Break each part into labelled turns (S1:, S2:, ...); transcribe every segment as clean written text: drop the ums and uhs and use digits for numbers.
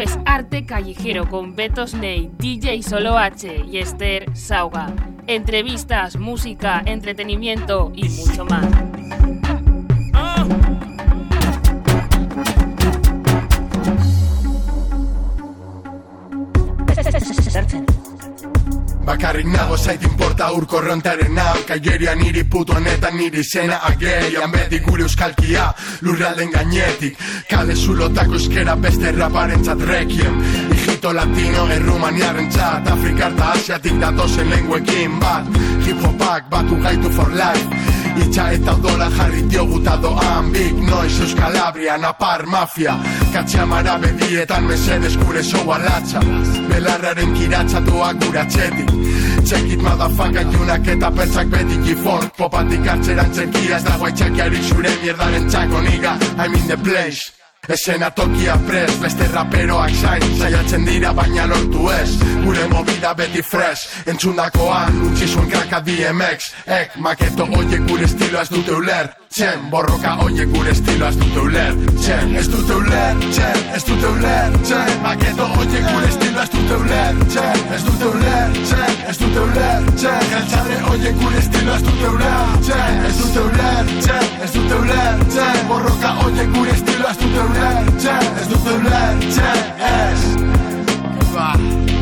S1: es Arte Callejero con Beto Snake, DJ Solo H y Esther Sauga. Entrevistas, música, entretenimiento y mucho más.
S2: Bakarrik nago zait inporta ur korrontaren hau Kaieria niri putu honetan niri zena agerian beti gure euskalkia lurralden gainetik Kale zulotako euskera beste raparentzat requiem Hijito latino errumaniarentzat Afrikar eta asiatik datozen lenguekin bat Hip-hopak batu gaitu for life Itxa eta odola jarri dioguta doan big noise Euskal Abria, Napar, Mafia Katxamara bedietan mesedez gure soa latxa Belarraren kiratzatuak gure atxetik Check it motherfucker junak eta pertsak beti gifon Popatik hartzeran txekia ez dago aitxakiari zure mierdaren txako niga I'm in the place Esena tokia prest, beste raperoak zain Zaiatzen dira baina lortu ez Gure movida beti fresh Entzundakoan, utzi zuen kraka DMX Ek, maketo oiek gure estilo ez dute uler Txen, borroka oiek gure estilo ez dute uler Txen, ez dute uler, txen, ez dute uler Txen, maketo oiek gure estilo ez dute uler Txen, ez dute uler, txen, ez dute uler Txen, geltzarre oiek gure estilo ez dute uler Txen, ez dute uler, txen, ez dute uler Txen, borroka oiek gure estilo ez dute uler Txen, ez dute uler, txen, ez Ba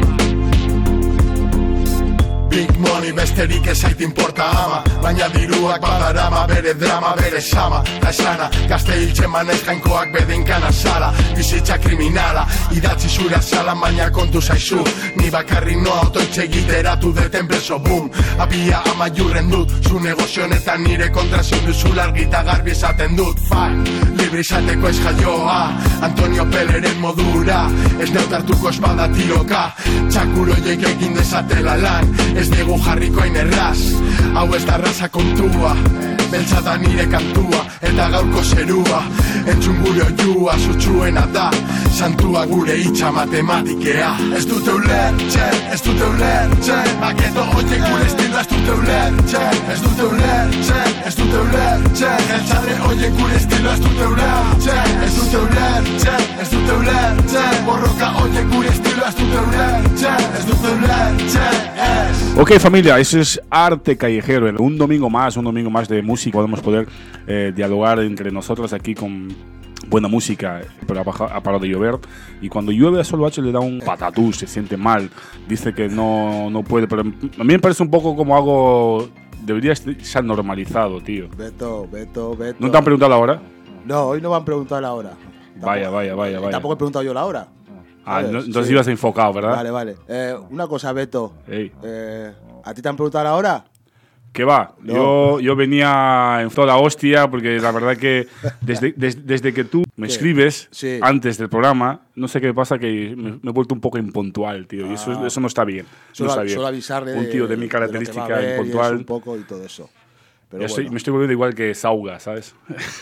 S2: Big money besterik ezait importa ama Baina diruak badarama bere drama bere sama Ta esana gazte hiltzen manez jainkoak bedinkan azala Bizitza kriminala idatzi zure azalan baina kontu zaizu Ni bakarri noa otoitxe giteratu deten preso boom Abia ama jurren dut zu negozionetan nire kontra zinduzu largita garbi esaten dut Fight, libre izateko ez jaioa Antonio Peleren modura Ez neutartuko espada tiroka Txakuro joik egin dezatela lan Ez diegu jarriko hain erraz Hau ez da raza kontua Beltza da nire kantua Eta gaurko zerua Entzun gure oiua Zutsuena da Santua gure hitza matematikea Ez dute uler, txen, ez dute uler, txen Baketo oiek gure estilo ez dute uler, txen Ez dute uler, txen, ez dute uler, txen Geltzarre oiek gure estilo ez dute uler, txen Ez dute uler, txen, ez dute uler, txen Borroka oiek gure estilo ez dute uler, txen Ez dute uler, txen, ez
S3: Ok, familia, eso es Arte Callejero. Un domingo más de música. Podemos poder dialogar entre nosotros aquí con buena música, pero ha parado de llover. Y cuando llueve a Solo H le da un patatús, se siente mal. Dice que no puede, pero a mí me parece un poco como algo... Debería ser normalizado, tío.
S4: Beto.
S3: ¿No te han preguntado la hora?
S4: No, hoy no me han preguntado la hora.
S3: Vaya.
S4: Tampoco he preguntado yo la hora.
S3: Entonces
S4: sí.
S3: Ibas enfocado, ¿verdad?
S4: Vale. Una cosa, Beto.
S3: Hey.
S4: ¿A ti te han preguntado la hora?
S3: ¿Qué va?
S4: No.
S3: Yo venía en toda la hostia porque la verdad que desde que tú me escribes antes del programa, no sé qué pasa, que me he vuelto un poco impuntual, tío. Y eso no está bien.
S4: Solo avisarle
S3: un tío de mi característica impuntual.
S4: Un poco y todo eso. Pero
S3: me estoy volviendo igual que Sauga, ¿sabes?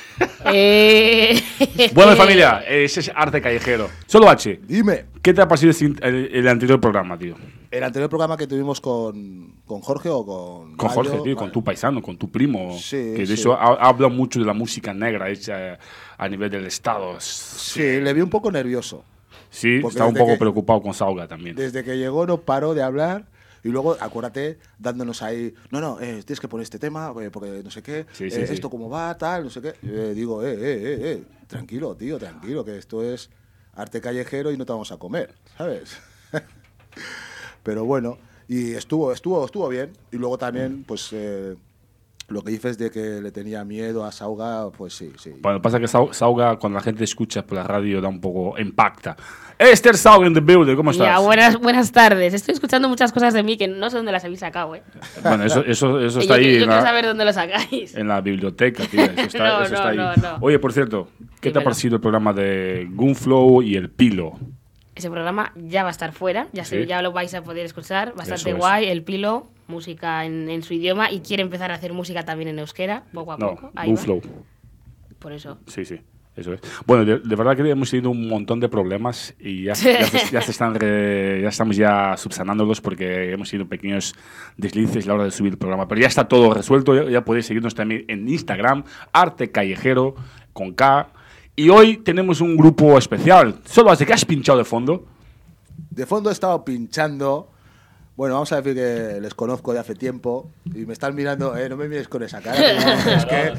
S3: Bueno, familia, ese es Arte Callejero. Solo H.
S4: Dime.
S3: ¿Qué te ha parecido el anterior programa, tío?
S4: El anterior programa que tuvimos con Jorge o con...
S3: Con Jorge, tío, vale. Con tu paisano, con tu primo.
S4: Sí,
S3: que de eso ha hablado mucho de la música negra hecha a nivel del Estado.
S4: Sí, le vi un poco nervioso.
S3: Sí, estaba un poco preocupado con Sauga también.
S4: Desde que llegó no paró de hablar. Y luego, acuérdate, dándonos ahí, tienes que poner este tema, porque no sé qué, esto cómo va, tal, no sé qué. Digo, tranquilo, tío, tranquilo, que esto es Arte Callejero y no te vamos a comer, ¿sabes? Pero bueno, y estuvo bien. Y luego también, pues, lo que dices de que le tenía miedo a Sauga, pues sí.
S3: Bueno, pasa que Sauga, cuando la gente escucha por la radio, da un poco, impacta. Esther Sauga in the building, ¿cómo estás?
S1: Ya, buenas tardes. Estoy escuchando muchas cosas de mí que no sé dónde las habéis sacado,
S3: Bueno, eso está ahí.
S1: Yo quiero saber dónde lo sacáis.
S3: En la biblioteca, tío. Eso está ahí.
S1: No.
S3: Oye, por cierto, ¿qué te ha parecido el programa de Gunflow y El Pilo?
S1: Ese programa ya va a estar fuera, ya lo vais a poder escuchar. Bastante guay. El Pilo, música en su idioma, y quiere empezar a hacer música también en euskera, poco a poco.
S3: Gunflow.
S1: Por eso.
S3: Sí. Eso es. Bueno, de verdad que hemos tenido un montón de problemas y ya estamos subsanándolos porque hemos tenido pequeños deslices a la hora de subir el programa. Pero ya está todo resuelto. Ya podéis seguirnos también en Instagram, Arte Callejero, con K. Y hoy tenemos un grupo especial. Solo hace que has pinchado de fondo.
S4: De fondo he estado pinchando. Bueno, vamos a decir que les conozco de hace tiempo y me están mirando, no me mires con esa cara. Es que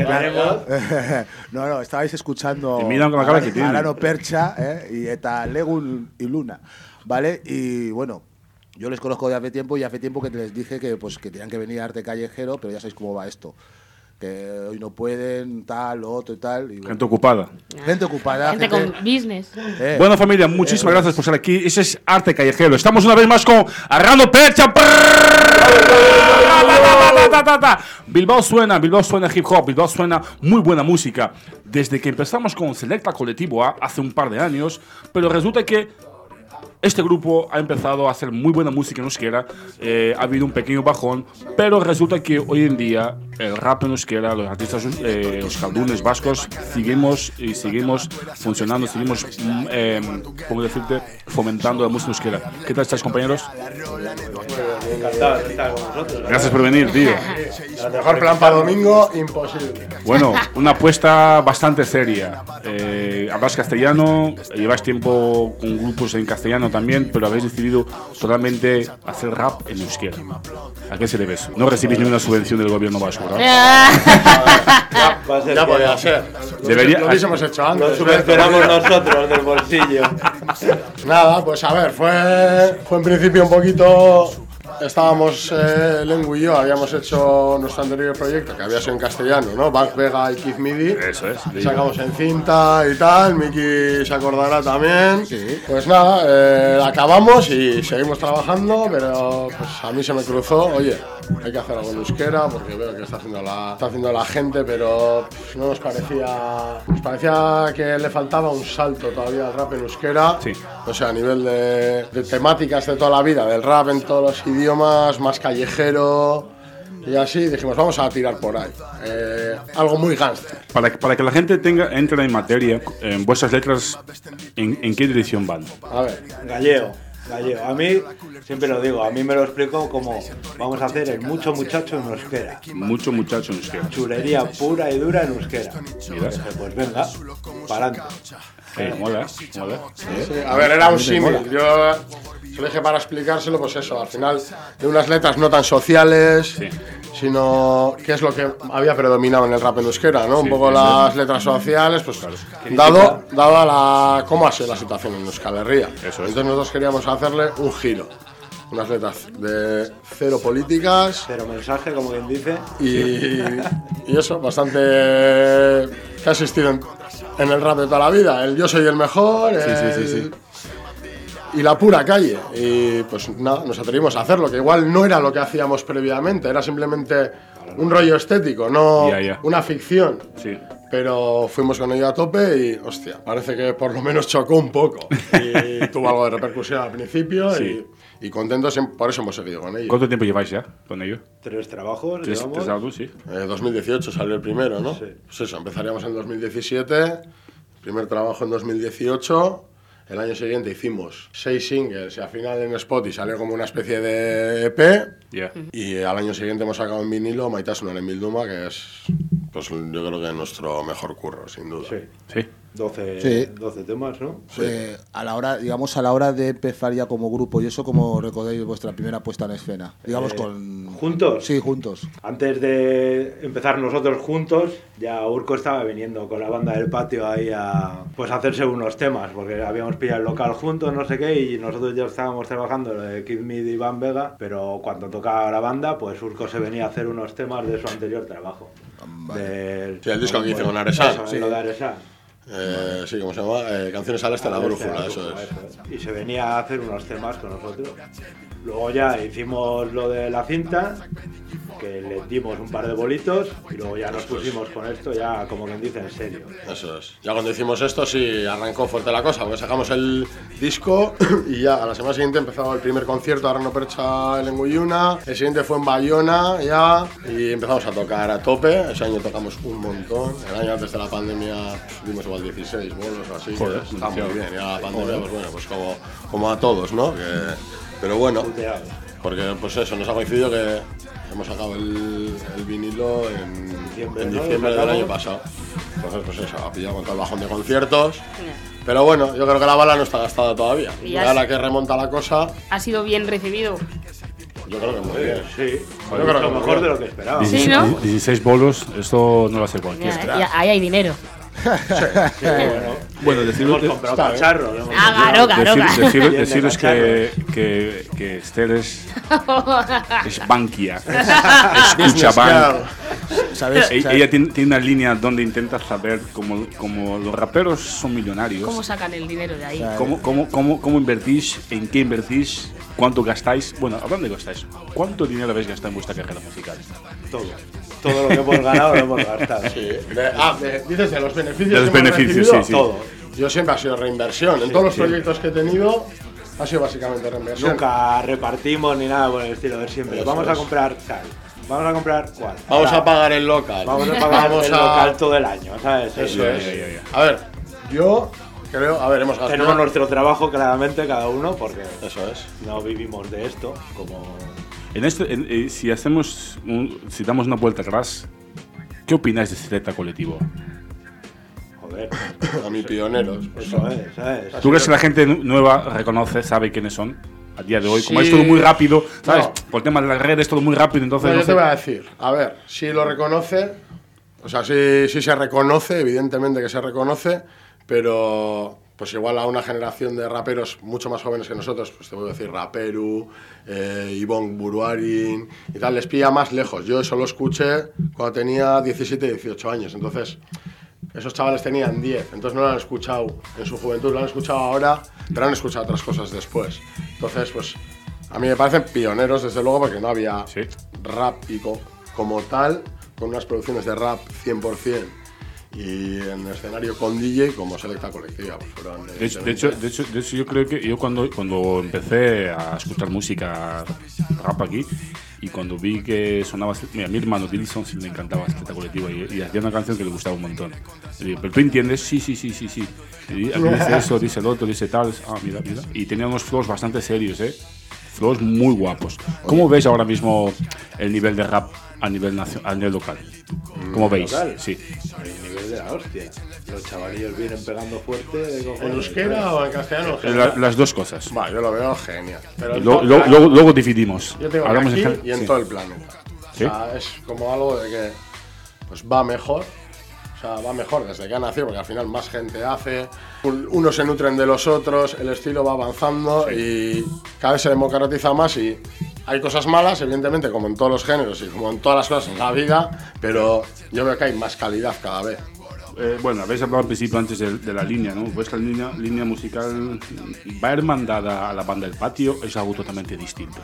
S4: no, estabais escuchando Arano Percha y Eta Legun y Luna, ¿vale? Y bueno, yo les conozco de hace tiempo y hace tiempo que les dije que tenían que venir a Arte Callejero, pero ya sabéis cómo va esto. Que hoy no pueden, tal, lo otro y tal. Y bueno.
S3: Gente ocupada.
S4: Gente ocupada.
S1: Gente con business.
S3: Bueno, familia, muchísimas gracias por estar aquí. Ese es Arte Callejero. Estamos una vez más con Arano Percha. Bilbao suena hip hop, Bilbao suena muy buena música. Desde que empezamos con Selecta Colectivo A hace un par de años, pero resulta que este grupo ha empezado a hacer muy buena música en euskera, ha habido un pequeño bajón, pero resulta que hoy en día el rap en euskera, los artistas euskaldunes vascos, seguimos funcionando, seguimos, ¿cómo decirte?, fomentando la música euskera. ¿Qué tal estáis, compañeros?
S5: Encantado de estar con vosotros.
S3: Gracias por venir, tío.
S5: El mejor plan para domingo, imposible.
S3: Bueno, una apuesta bastante seria. Hablas castellano, lleváis tiempo con grupos en castellano también, pero habéis decidido totalmente hacer rap en euskera. ¿A qué se debe eso? No recibís ninguna subvención del gobierno vasco, ¿verdad?
S5: Ya podía ser. Lo hubiésemos hecho antes. Lo subvencionamos nosotros del bolsillo. Nada, pues a ver, fue en principio un poquito. Estábamos, Lengu y yo, habíamos hecho nuestro anterior proyecto, que había sido en castellano, ¿no? Back Vega y Kid Midi.
S3: Eso es.
S5: Sacamos en cinta y tal, Miki se acordará también. Sí. Pues nada, acabamos y seguimos trabajando, pero pues a mí se me cruzó, oye, hay que hacer algo en euskera, porque veo que está haciendo la gente, pero pues, no nos parecía que le faltaba un salto todavía al rap en euskera. Sí. O sea, a nivel de temáticas de toda la vida, del rap en todos los idiomas, más callejero y así, dijimos, vamos a tirar por ahí. Algo muy gángster.
S3: Para que la gente entre en materia, en vuestras letras, ¿en qué dirección van?
S5: A ver, gallego. A mí, siempre lo digo, a mí me lo explico como vamos a hacer el mucho muchacho en euskera.
S3: Mucho muchacho en euskera.
S5: Chulería pura y dura en euskera. Mira. Pues venga, para adelante.
S3: Mola.
S5: Sí, a ver, era un símil. Yo se lo dije para explicárselo, pues eso, al final de unas letras no tan sociales, sino que es lo que había predominado en el rap en euskera, ¿no? Un poco las letras sociales, pues dado a la cómo ha sido la situación en Euskal Herria. Entonces nosotros queríamos hacerle un giro. Unas letras de cero políticas. Cero mensaje, como quien dice. Y eso, bastante que ha existido en el rap de toda la vida. El yo soy el mejor, y la pura calle. Y pues nada, nos atrevimos a hacerlo, que igual no era lo que hacíamos previamente, era simplemente un rollo estético, no una ficción. Sí. Pero fuimos con ello a tope y, hostia, parece que por lo menos chocó un poco. Y tuvo algo de repercusión al principio y contentos, por eso hemos seguido con ello.
S3: ¿Cuánto tiempo lleváis ya con ello?
S5: 3 trabajos,
S3: ¿Tres álbumes, sí?
S5: 2018 salió el primero, ¿no? Sí. Pues eso, empezaríamos en 2017, primer trabajo en 2018. El año siguiente hicimos 6 singles y al final en Spotify salió como una especie de EP. Y al año siguiente hemos sacado en vinilo Maitasunan en Bilduma, que es, pues yo creo que nuestro mejor curro, sin duda.
S3: Sí.
S5: 12 temas, ¿no?
S4: Sí. A la hora de empezar ya como grupo y eso, ¿cómo recordáis vuestra primera puesta en escena? Digamos
S5: ¿Juntos?
S4: Sí, juntos.
S5: Antes de empezar nosotros juntos, ya Urco estaba viniendo con la banda del patio ahí a hacerse unos temas, porque habíamos pillado el local juntos, no sé qué, y nosotros ya estábamos trabajando lo de Kid Mid y Van Vega, pero cuando tocaba la banda, pues Urco se venía a hacer unos temas de su anterior trabajo.
S4: Vale.
S5: El disco que hizo con Aresán. Lo de Aresán. Sí, ¿cómo se llama? Canciones al este de la brújula, eso es. Y se venía a hacer unos temas con nosotros. Luego ya hicimos lo de la cinta, que le dimos un par de bolitos y luego ya nos pusimos con esto ya, como quien dice, en serio. Eso es. Ya cuando hicimos esto sí arrancó fuerte la cosa, porque sacamos el disco y ya a la semana siguiente empezaba el primer concierto de Arano Percha en Lenguyuna, el siguiente fue en Bayona ya y empezamos a tocar a tope. Ese año tocamos un montón, el año antes de la pandemia dimos igual 16 bolos o así.
S3: Joder,
S5: está muy bien, ya la pandemia pues bueno, pues como a todos, ¿no? Pero bueno, porque pues eso, nos ha coincidido que hemos sacado el vinilo en diciembre del año pasado. Entonces, pues eso, ha pillado con todo el bajón de conciertos. Pero bueno, yo creo que la bala no está gastada todavía. Y a la que remonta la cosa...
S1: ¿Ha sido bien recibido?
S5: Yo creo que muy bien.
S6: Sí,
S5: yo creo que
S6: mejor de lo que esperaba.
S1: Sí, ¿no?
S3: 16 bolos, esto no lo hace cualquiera.
S1: Ahí hay dinero.
S6: Sí, bueno,
S3: deciros
S6: comprado cacharro.
S3: Deciros que Esther es Bankia. Escucha Bank.
S4: ¿Sabes?
S3: Ella tiene una línea donde intenta saber como los raperos son millonarios.
S1: ¿Cómo sacan el dinero de ahí?
S3: ¿Cómo invertís? ¿En qué invertís? ¿Cuánto gastáis? Bueno, hablando de gastáis, ¿cuánto dinero habéis gastado en vuestra carrera musical?
S6: Todo lo que hemos ganado lo hemos gastado.
S5: Sí. Dices de los beneficios.
S3: De los beneficios, sí.
S5: Todo. Yo siempre ha sido reinversión. En todos los proyectos que he tenido ha sido básicamente reinversión.
S6: Nunca repartimos ni nada por el estilo. De siempre.
S5: Eso
S6: vamos a comprar tal. Vamos a comprar cuál.
S5: Vamos a pagar el local.
S6: Vamos a pagar el local todo el año, ¿sabes?
S5: Eso es. A ver, yo creo, hemos gastado.
S6: Tenemos nuestro trabajo claramente cada uno porque
S5: eso es.
S6: No vivimos de esto como.
S3: En esto, si damos una vuelta atrás, ¿qué opináis de Secta Colectivo?
S6: Joder.
S5: A mí pioneros.
S6: Eso es, ¿sabes?
S3: ¿Tú crees que la gente nueva reconoce, sabe quiénes son? A día de hoy, como es todo muy rápido, ¿sabes? Por el tema de las redes, todo muy rápido, entonces...
S5: yo te voy a decir, a ver, si lo reconoce, o sea, sí se reconoce, evidentemente que se reconoce, pero pues igual a una generación de raperos mucho más jóvenes que nosotros, pues te voy a decir Raperu, Ibon Buruarin y tal, les pilla más lejos. Yo eso lo escuché cuando tenía 17, 18 años, entonces... Esos chavales tenían 10, entonces no lo han escuchado en su juventud, lo han escuchado ahora, pero han escuchado otras cosas después. Entonces, pues, a mí me parecen pioneros, desde luego, porque no había rap como tal, con unas producciones de rap 100%, y en escenario con DJ como Secta Colectiva. Pues
S3: de hecho, yo creo que yo cuando empecé a escuchar música rap aquí, y cuando vi que sonaba... Mira, a mi hermano Dilson sí le encantaba Secta Colectiva y hacía una canción que le gustaba un montón. Le digo, ¿pero tú entiendes? Sí. Y aquí dice eso, dice el otro, dice tal. Mira. Y tenía unos flows bastante serios, flows muy guapos. ¿Cómo veis ahora mismo el nivel de rap a nivel local? ¿Cómo veis?
S6: ¿Local?
S3: Sí.
S6: El nivel de la hostia. Los chavalillos vienen pegando fuerte.
S5: ¿En euskera o en castellano?
S3: Las dos cosas.
S5: Yo lo veo genial. Pero
S3: luego dividimos.
S5: Yo tengo
S3: hablamos
S5: aquí y en todo el planeta.
S3: ¿Sí?
S5: O sea, es como algo de que pues va mejor. O sea, va mejor desde que ha nacido, porque al final más gente hace, unos se nutren de los otros, el estilo va avanzando y cada vez se democratiza más y hay cosas malas, evidentemente, como en todos los géneros y como en todas las cosas en la vida, pero yo veo que hay más calidad cada vez.
S3: Bueno, habéis hablado al principio antes de la línea, ¿no? Vuestra línea musical va hermandada a la banda del patio, es algo totalmente distinto.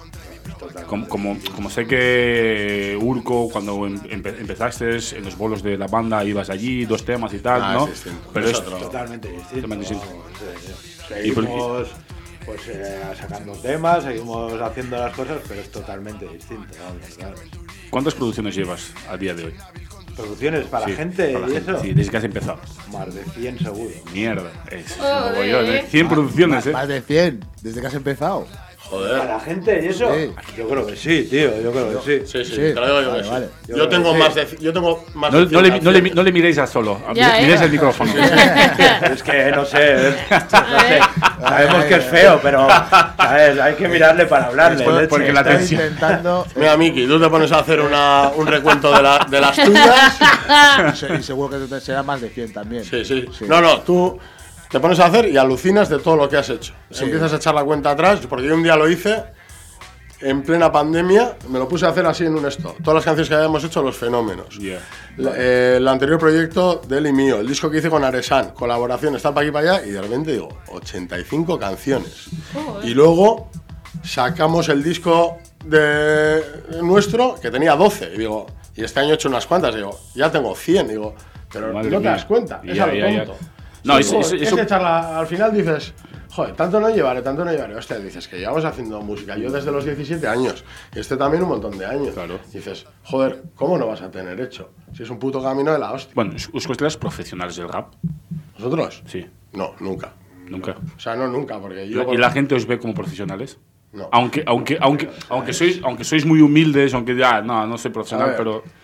S3: Como sé que Urco, cuando empezaste en los bolos de la banda, ibas allí, 2 temas y tal, ¿no?
S6: Pero es totalmente distinto. Seguimos sacando temas, seguimos haciendo las cosas, pero es totalmente distinto. Claro.
S3: ¿Cuántas producciones llevas a día de hoy?
S6: ¿Producciones para la gente y eso?
S3: Sí, desde que has empezado.
S6: Más de 100 seguro.
S3: Mierda, es mogollón, 100 producciones,
S4: Más de 100, desde que has empezado.
S5: Joder.
S6: ¿Para la gente y eso?
S4: Sí.
S6: Yo creo que sí, tío, yo creo que sí.
S5: Sí, te lo digo yo que sí. Yo tengo más de 100.
S3: No le miréis a solo, miréis el micrófono.
S6: Es que no sé. Sabemos que es feo, pero ¿sabes? Hay que mirarle para hablarle.
S3: Porque la tensión.
S4: Intentando.
S5: Mira, Miki, tú te pones a hacer un recuento de las tuyas.
S4: Y seguro que será más de 100 también.
S5: Sí. No, tú te pones a hacer y alucinas de todo lo que has hecho. Si empiezas a echar la cuenta atrás, porque yo un día lo hice en plena pandemia, me lo puse a hacer así en un esto. Todas las canciones que habíamos hecho, Los Fenómenos. El anterior proyecto de él y mío, el disco que hice con Aresan, colaboración, está para aquí y para allá, y de repente digo, 85 canciones. Y luego sacamos el disco de nuestro, que tenía 12, y digo, y este año he hecho unas cuantas, digo, ya tengo 100, digo, pero no te das cuenta, es a lo tonto.
S3: No,
S5: es echarla, al final dices, joder, tanto no llevaré. Hostia, dices que llevamos haciendo música. Yo desde los 17 años, y este también un montón de años.
S3: Claro.
S5: Dices, joder, ¿cómo no vas a tener hecho? Si es un puto camino de la hostia.
S3: Bueno, ¿os consideráis profesionales del rap?
S5: ¿Vosotros?
S3: Sí.
S5: No, nunca.
S3: Nunca.
S5: O sea, no nunca, porque yo...
S3: ¿Y la gente os ve como profesionales?
S5: No.
S3: Aunque sois muy humildes, aunque ya, no soy profesional, pero...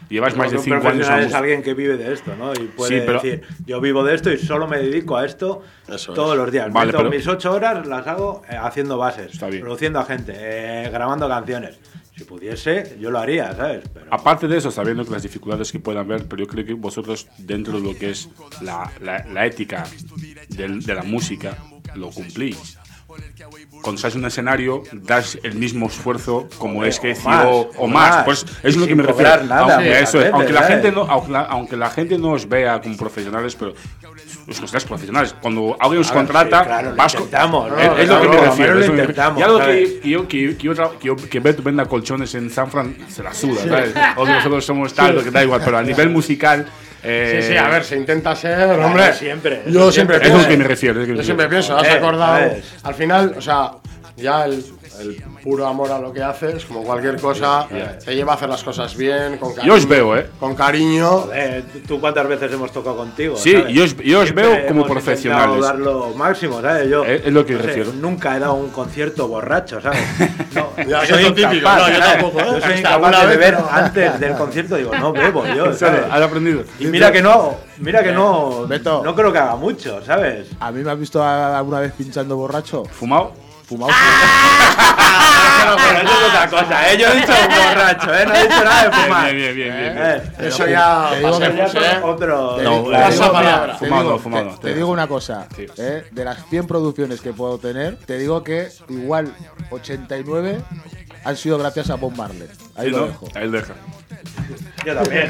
S3: Llevas más de 5 años.
S6: Un profesional es alguien que vive de esto, ¿no? Y puede decir, yo vivo de esto y solo me dedico a esto todos los días.
S3: Vale, pero
S6: mis 8 horas las hago haciendo bases,
S3: Está bien.
S6: produciendo a gente, grabando canciones. Si pudiese, yo lo haría, ¿sabes? Pero...
S3: Aparte de eso, sabiendo que las dificultades que puedan haber, pero yo creo que vosotros, dentro de lo que es la ética de la música, lo cumplís. Cuando estás en un escenario, das el mismo esfuerzo como es que o más. Pues es lo que me refiero.
S6: Nada,
S3: aunque la gente no os vea como profesionales, pero os consideráis profesionales. Cuando alguien os contrata,
S6: claro,
S3: vas
S6: intentamos,
S3: es lo que me refiero.
S6: Ya
S3: lo que Beto venda colchones en San Fran se la suda, ¿sabes? O que nosotros somos tal, que da igual, pero a nivel musical.
S5: Sí, a ver, se intenta ser, hombre.
S6: Siempre.
S5: Yo siempre
S3: pienso. Es lo que me refiero.
S5: Yo siempre pienso, has acordado. Al final, o sea, ya el puro amor a lo que haces, como cualquier cosa, te lleva a hacer las cosas bien, con cariño.
S3: Yo os veo,
S5: con cariño.
S6: Joder, ¿tú cuántas veces hemos tocado contigo?
S3: Sí, yo os veo como profesionales.
S6: Dar lo máximo, ¿sabes? Yo,
S3: es lo que me refiero.
S6: Nunca he dado un concierto borracho, ¿sabes? No,
S5: ya, soy típico. No, yo tampoco.
S6: Yo soy incapaz de beber antes del concierto. Digo, no bebo yo, ¿sabes?
S3: Has aprendido.
S6: Y mira que no,
S4: Beto,
S6: no creo que haga mucho, ¿sabes?
S4: ¿A mí me has visto alguna vez pinchando borracho?
S3: ¿Fumado?
S4: Fumado.
S6: Pero eso es otra cosa, ¿eh? Yo he dicho borracho, ¿eh? No he dicho nada de fumar.
S3: Bien.
S5: Eso ya pasemos,
S6: otro.
S3: Fumado.
S4: Te digo una cosa, de las 100 producciones que puedo tener, te digo que igual 89 han sido gracias a Bob Marley. Ahí lo dejo.
S3: Ahí lo deja.
S6: Yo también.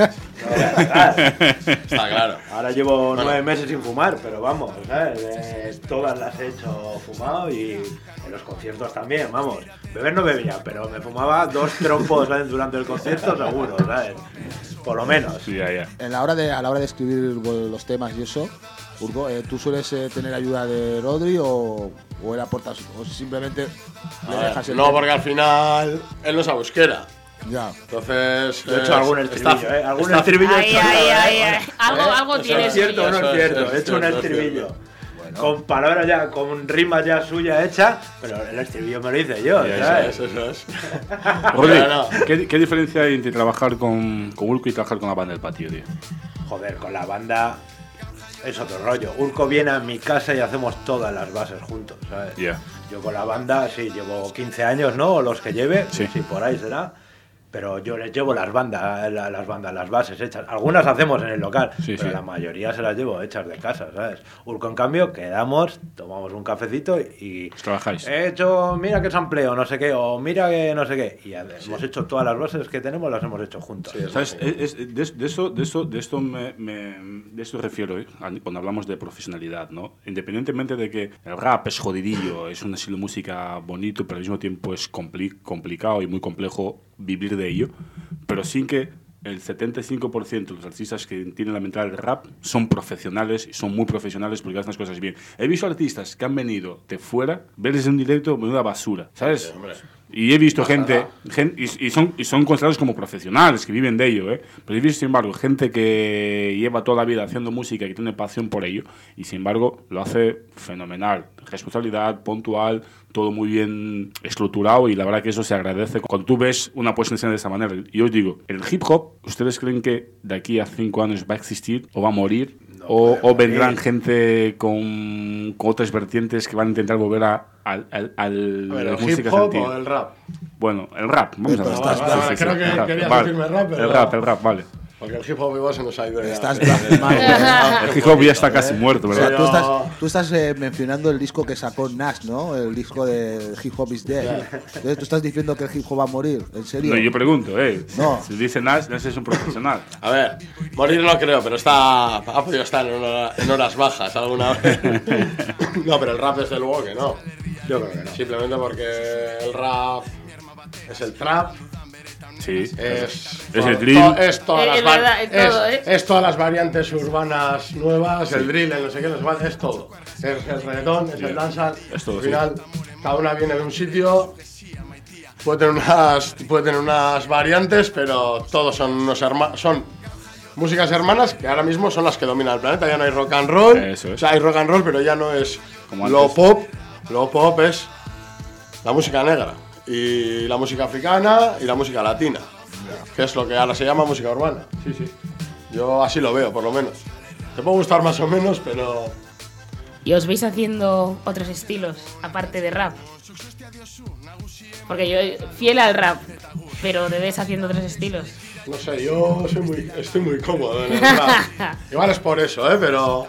S5: Está claro.
S6: Ahora llevo 9 meses sin fumar, pero vamos, ¿sabes? Todas las he hecho fumado y en los conciertos también, vamos. Beber no bebía, pero me fumaba 2 trompos durante el concierto seguro, ¿sabes? Por lo menos.
S3: Sí, ya.
S4: A la hora de escribir los temas y eso, Urco, ¿tú sueles tener ayuda de Rodri o él aportas o simplemente le dejas el
S5: No, porque al final él no sabe euskera.
S4: Ya.
S5: Entonces.
S6: He hecho algún estribillo, Algún estribillo he hecho.
S1: Algo tiene.
S6: ¿Es cierto o no es cierto? He hecho un estribillo. Con palabras ya, con rimas ya suya hecha, pero el estribillo me lo hice yo, ¿sabes?
S5: Eso es.
S3: Rodri, ¿qué diferencia hay entre trabajar con Urco y trabajar con la banda del patio, tío?
S6: Joder, con la banda es otro rollo. Urco viene a mi casa y hacemos todas las bases juntos, ¿sabes? Yo con la banda, sí, llevo 15 años, ¿no? O los que lleve, sí, por ahí será. Pero yo les llevo las bases hechas. Algunas hacemos en el local, pero la mayoría se las llevo hechas de casa, ¿sabes? Urco, en cambio, quedamos, tomamos un cafecito y...
S3: ¿Trabajáis?
S6: He hecho, mira que sampleo, no sé qué, o mira que no sé qué. Y hemos hecho todas las bases que tenemos, las hemos hecho juntos.
S3: ¿Sabes? De esto refiero, cuando hablamos de profesionalidad, ¿no? Independientemente de que el rap es jodidillo, es un estilo de música bonito, pero al mismo tiempo es complicado y muy complejo vivir de ello, pero sin que el 75% de los artistas que tienen la mentalidad del rap son profesionales y son muy profesionales porque hacen las cosas bien. He visto artistas que han venido de fuera, verles en un directo, menuda basura, ¿sabes? Y he visto gente y son considerados como profesionales, que viven de ello, pero he visto, sin embargo, gente que lleva toda la vida haciendo música y que tiene pasión por ello y, sin embargo, lo hace fenomenal. Responsabilidad, puntual, todo muy bien estructurado y la verdad que eso se agradece cuando tú ves una puesta en escena de esa manera. Y os digo, el hip hop, ¿ustedes creen que de aquí a 5 años va a existir o va a morir? O vendrán gente con otras vertientes que van a intentar volver a la música
S5: hip hop o el rap.
S3: Bueno, el rap, vamos a ver.
S5: Creo que querías decirme rap, pero
S3: el rap, vale.
S5: Porque el hip hop igual se nos ha ido ya.
S4: Estás blasfemando.
S3: El hip hop ya está casi muerto, ¿verdad?
S4: O sea, tú estás mencionando el disco que sacó Nas, ¿no? El disco de Hip Hop is Dead. Entonces tú estás diciendo que el hip hop va a morir, ¿en serio?
S3: No, yo pregunto,
S4: No.
S3: Si dice Nas es un profesional.
S5: A ver, morir no creo, pero ha podido estar en horas bajas alguna vez. No, pero el rap desde luego que no.
S6: Yo creo que no.
S5: Simplemente porque el rap es el trap.
S3: Sí,
S5: es
S3: el drill.
S5: Es todas las variantes urbanas nuevas, el drill, el no sé qué, es todo. Es el reggaetón, es el dancehall. Al final, cada una viene de un sitio. Puede tener unas variantes, pero todos son músicas hermanas que ahora mismo son las que dominan el planeta. Ya no hay rock and roll.
S3: Eso es.
S5: O sea, hay rock and roll, pero ya no es
S3: como
S5: lo
S3: antes.
S5: pop. Lo pop es la música negra. Y la música africana y la música latina. que es lo que ahora se llama música urbana.
S3: Sí, sí.
S5: Yo así lo veo, por lo menos. Te puede gustar más o menos, pero...
S1: ¿Y os veis haciendo otros estilos, aparte de rap? Porque yo, fiel al rap, pero te ves haciendo otros estilos.
S5: No sé, yo estoy muy cómodo en el rap. Igual es por eso, pero...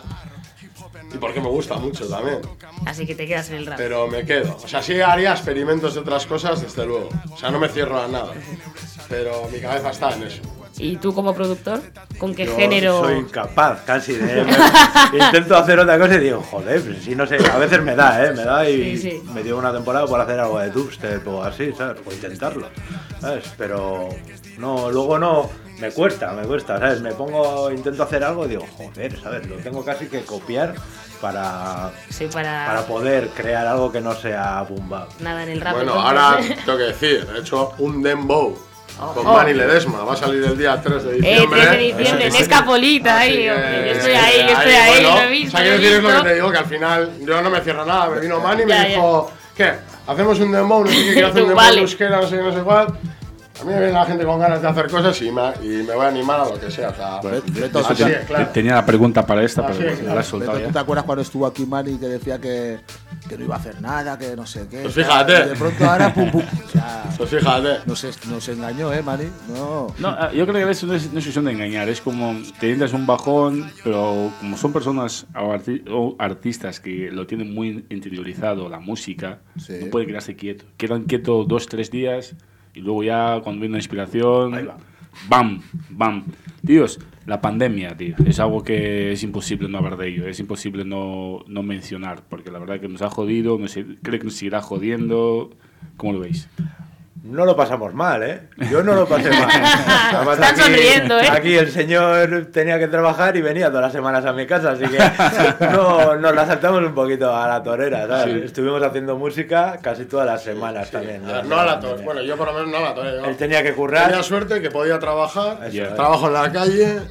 S5: Y porque me gusta mucho también.
S1: Así que te quedas en el rap.
S5: Pero me quedo. O sea, sí haría experimentos de otras cosas, desde luego. O sea, no me cierro a nada. Pero mi cabeza está en eso.
S1: ¿Y tú como productor? ¿Con qué
S6: Yo
S1: género?
S6: Soy incapaz casi de... Intento hacer otra cosa y digo, joder, pues si no sé, a veces me da y
S1: Sí.
S6: me dio una temporada por hacer algo de dubstep o así, ¿sabes? O intentarlo, ¿sabes? Pero no, luego no, me cuesta, ¿sabes? Intento hacer algo y digo, joder, ¿sabes? Lo tengo casi que copiar para poder crear algo que no sea boom bap.
S1: Nada en el rap.
S5: Bueno,
S1: entonces.
S5: ahora tengo que decir, he hecho un dembow con Manny Ledesma. Va a salir el día 3 de diciembre.
S1: 3 de diciembre, en Escapolita, ahí. Yo estoy ahí,
S5: bueno,
S1: lo he visto.
S5: O sea, quiero decir, es lo que te digo, que al final yo no me cierro nada. Me vino Manny y me dijo, ¿qué? ¿Hacemos un dembow? No sé qué, quiero hacer un dembow en euskera, no sé qué, no sé cuál. A mí me viene la gente con ganas de hacer cosas y me voy a animar a lo que sea. Así es, claro.
S3: Tenía la pregunta para esta, pero
S5: claro.
S3: la he soltado ya.
S4: ¿Tú te acuerdas cuando estuvo aquí Manny que decía que no iba a hacer nada, que no sé qué?
S5: Pues fíjate.
S4: Y de pronto ahora, pum, pum. O sea,
S5: Pues fíjate.
S4: nos engañó, Manny. No.
S3: No, yo creo que eso no es cuestión de engañar, es como te entras un bajón, pero como son personas o artistas que lo tienen muy interiorizado, la música,
S4: Sí.
S3: no puede quedarse quieto. Quedan quietos 2-3 días y luego ya cuando viene una inspiración, ¡bam! ¡Bam! Tíos, la pandemia, tío, es algo que es imposible no hablar de ello, es imposible no mencionar, porque la verdad que nos ha jodido, creo que nos seguirá jodiendo. ¿Cómo lo veis?
S6: No lo pasamos mal, Yo no lo pasé mal. Además,
S1: Están sonriendo,
S6: Aquí el señor tenía que trabajar y venía todas las semanas a mi casa, así que nos la saltamos un poquito a la torera, ¿sabes? Sí. Estuvimos haciendo música casi todas las semanas también.
S5: No a la torera. Bueno, yo por lo menos no a la torera.
S6: Él tenía que currar.
S5: Tenía suerte que podía trabajar. Trabajo en la calle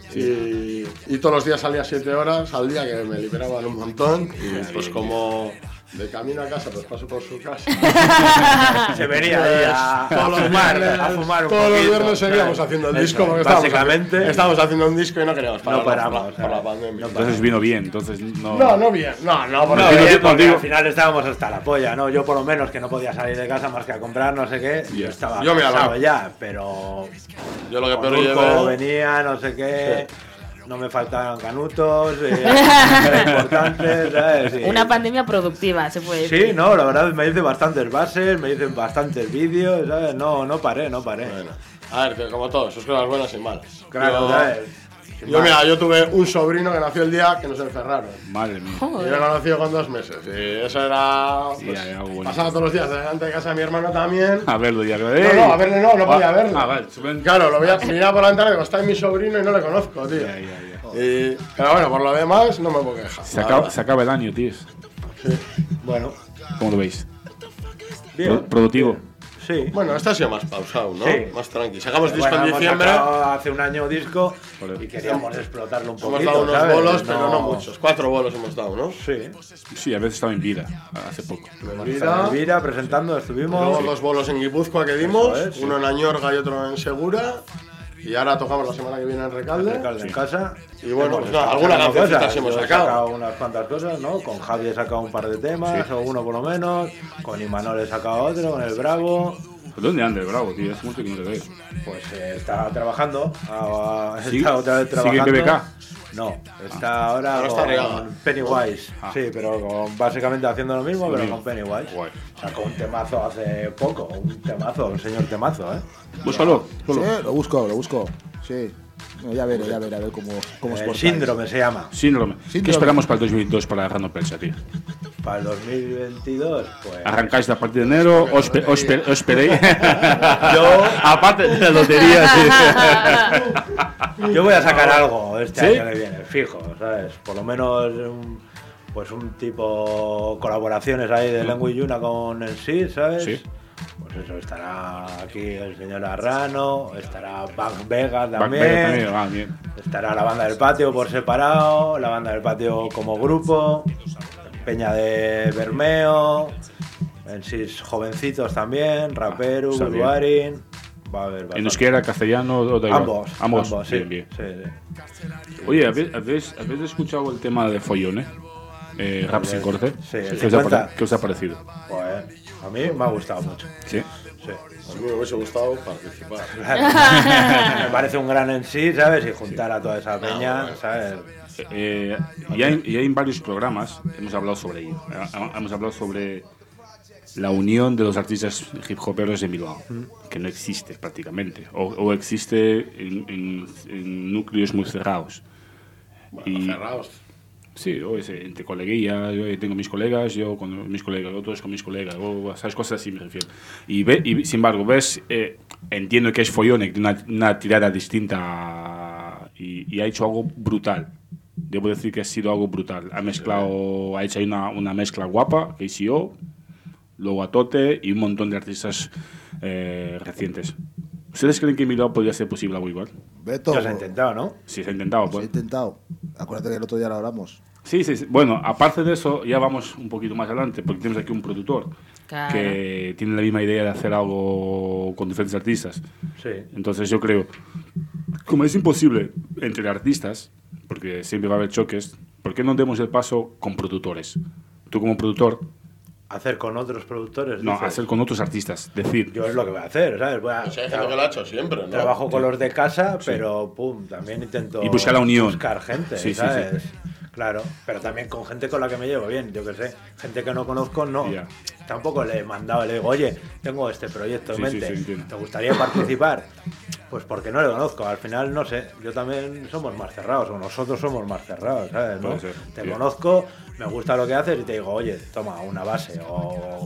S5: y todos los días salía 7 horas al día, que me liberaban un montón. Y pues como... De camino a casa, pues paso por su casa.
S6: Se venía ahí a fumar un
S5: todos los
S6: poquito,
S5: viernes seguíamos haciendo el disco, porque estábamos haciendo un disco y no queríamos parar por la pandemia.
S3: Entonces vino bien, entonces no...
S5: No bien.
S6: Porque al final estábamos hasta la polla, ¿no? Yo por lo menos, que no podía salir de casa más que a comprar, no sé qué, yo estaba cansado ya, pero...
S5: Yo lo que peor llevé...
S6: venía, no sé qué... Sí. No me faltaban canutos, era importante, ¿sabes? Sí.
S1: Una pandemia productiva, se puede decir.
S6: Sí, no, la verdad me hice bastantes bases, me hice bastantes vídeos, ¿sabes? No paré.
S5: Bueno, a ver, que como todos, sus cosas buenas y malas.
S6: Claro, ¿sabes?
S5: Yo tuve un sobrino que nació el día que nos encerraron.
S3: Madre mía.
S5: Y yo lo conocí con 2 meses. Y eso era... Pues, pasaba todos los días delante de casa de mi hermano también.
S3: A verlo ya.
S5: No, a verle no podía verlo.
S3: Vale.
S5: Claro, lo veía mirar por la ventana y digo, está en mi sobrino y no le conozco, tío. Pero bueno, por lo demás no me puedo quejar.
S3: Se acaba el año, tío.
S5: Sí.
S6: Bueno.
S3: ¿Cómo lo veis?
S6: Bien.
S3: ¿Productivo?
S6: Sí.
S5: Bueno, este ha sido más pausado, ¿no?
S6: Sí.
S5: Más tranqui. Sacamos disco en diciembre.
S6: Hace un año disco y queríamos explotarlo un poquito.
S5: Hemos dado unos bolos, pero no muchos. 4 bolos hemos dado, ¿no?
S3: Sí, a veces estaba en Vida, hace poco.
S6: En Vida presentando, estuvimos.
S5: Luego 2 bolos en Guipúzcoa que dimos, uno en Añorga y otro en Segura. Y ahora tocamos la semana que viene en Recalde.
S6: En casa.
S5: Y bueno, pues nada, alguna cancioncita hemos sacado.
S6: Unas cuantas cosas, ¿no? Con Javi he sacado un par de temas, o uno por lo menos. Con Imanol he sacado otro, con el Bravo.
S3: ¿Dónde anda el Bravo, tío? Es mucho que no te veo.
S6: Pues está trabajando. Está otra vez trabajando.
S3: ¿Sigue en BBK?
S6: No, está ahora con Pennywise. Sí, pero básicamente haciendo lo mismo, pero con Pennywise. Sacó un temazo hace poco, un señor temazo,
S3: Búscalo.
S4: Sí, lo busco. Sí. No, ya veré a ver cómo es.
S6: Síndrome se llama.
S3: Síndrome. ¿Qué esperamos para el 2022 para Random Persia, tío?
S6: Para el 2022, pues...
S3: ¿Arrancáis a partir de enero? ¿Os esperéis? Yo, aparte de la lotería,
S6: yo voy a sacar algo este año que viene, fijo, ¿sabes? Por lo menos un tipo colaboraciones ahí de Lengua y Yuna con el sí, ¿sabes? Sí. Pues eso, estará aquí el señor Arrano, estará Bang Vega también, estará la banda del patio por separado, la banda del patio como grupo, Peña de Bermeo, en sí jovencitos también, Rapero, Bulwarin, Va a haber.
S3: ¿En euskera, castellano o da igual?
S6: Ambos, sí.
S3: Bien.
S6: Sí.
S3: Oye, ¿habéis escuchado el tema de Follone? Rap sin corte.
S6: Sí,
S3: ¿Qué os ha parecido?
S6: Pues a mí me ha gustado mucho.
S3: ¿Sí?
S6: Sí.
S5: A mí me hubiese gustado participar.
S6: Me parece un gran en sí, ¿sabes? Y juntar a toda esa peña, ¿sabes?
S3: Y hay en varios programas hemos hablado sobre ello. Hemos hablado sobre la unión de los artistas hip hoperos de Bilbao, que no existe prácticamente, o existe en núcleos muy cerrados.
S5: Bueno, cerrados.
S3: Sí, entre coleguillas, yo tengo mis colegas, yo con mis colegas, otros con mis colegas, o esas cosas así me refiero. Y sin embargo, ves, entiendo que es Follone, una tirada distinta y ha hecho algo brutal. Debo decir que ha sido algo brutal. Ha hecho ahí una mezcla guapa, KCO, luego Atote y un montón de artistas recientes. ¿Ustedes creen que en Bilbao podría ser posible algo igual?
S4: Beto.
S6: Ya se ha intentado, ¿no?
S3: Sí, se ha intentado.
S4: Se ha intentado. Acuérdate que el otro día lo hablamos.
S3: Sí. Bueno, aparte de eso, ya vamos un poquito más adelante, porque tenemos aquí un productor que tiene la misma idea de hacer algo con diferentes artistas.
S6: Sí.
S3: Entonces yo creo, como es imposible entre artistas, porque siempre va a haber choques, ¿por qué no demos el paso con productores? Tú como productor...
S6: ¿Hacer con otros productores?
S3: No,
S6: dices.
S3: hacer con otros artistas. Decir...
S6: Yo es lo que voy a hacer, ¿sabes?
S5: Hay gente que lo ha hecho siempre, ¿no?
S6: Trabajo con los de casa, pero también intento...
S3: Y buscar la unión.
S6: Buscar gente, ¿sabes? Sí. Claro, pero también con gente con la que me llevo bien, yo qué sé. Gente que no conozco, no. Yeah. Tampoco le he mandado, le digo, oye, tengo este proyecto en mente, ¿te gustaría participar? Pues porque no le conozco, al final, no sé, yo también somos más cerrados, o nosotros somos más cerrados, ¿sabes? ¿No? Te conozco, me gusta lo que haces y te digo, oye, toma una base, o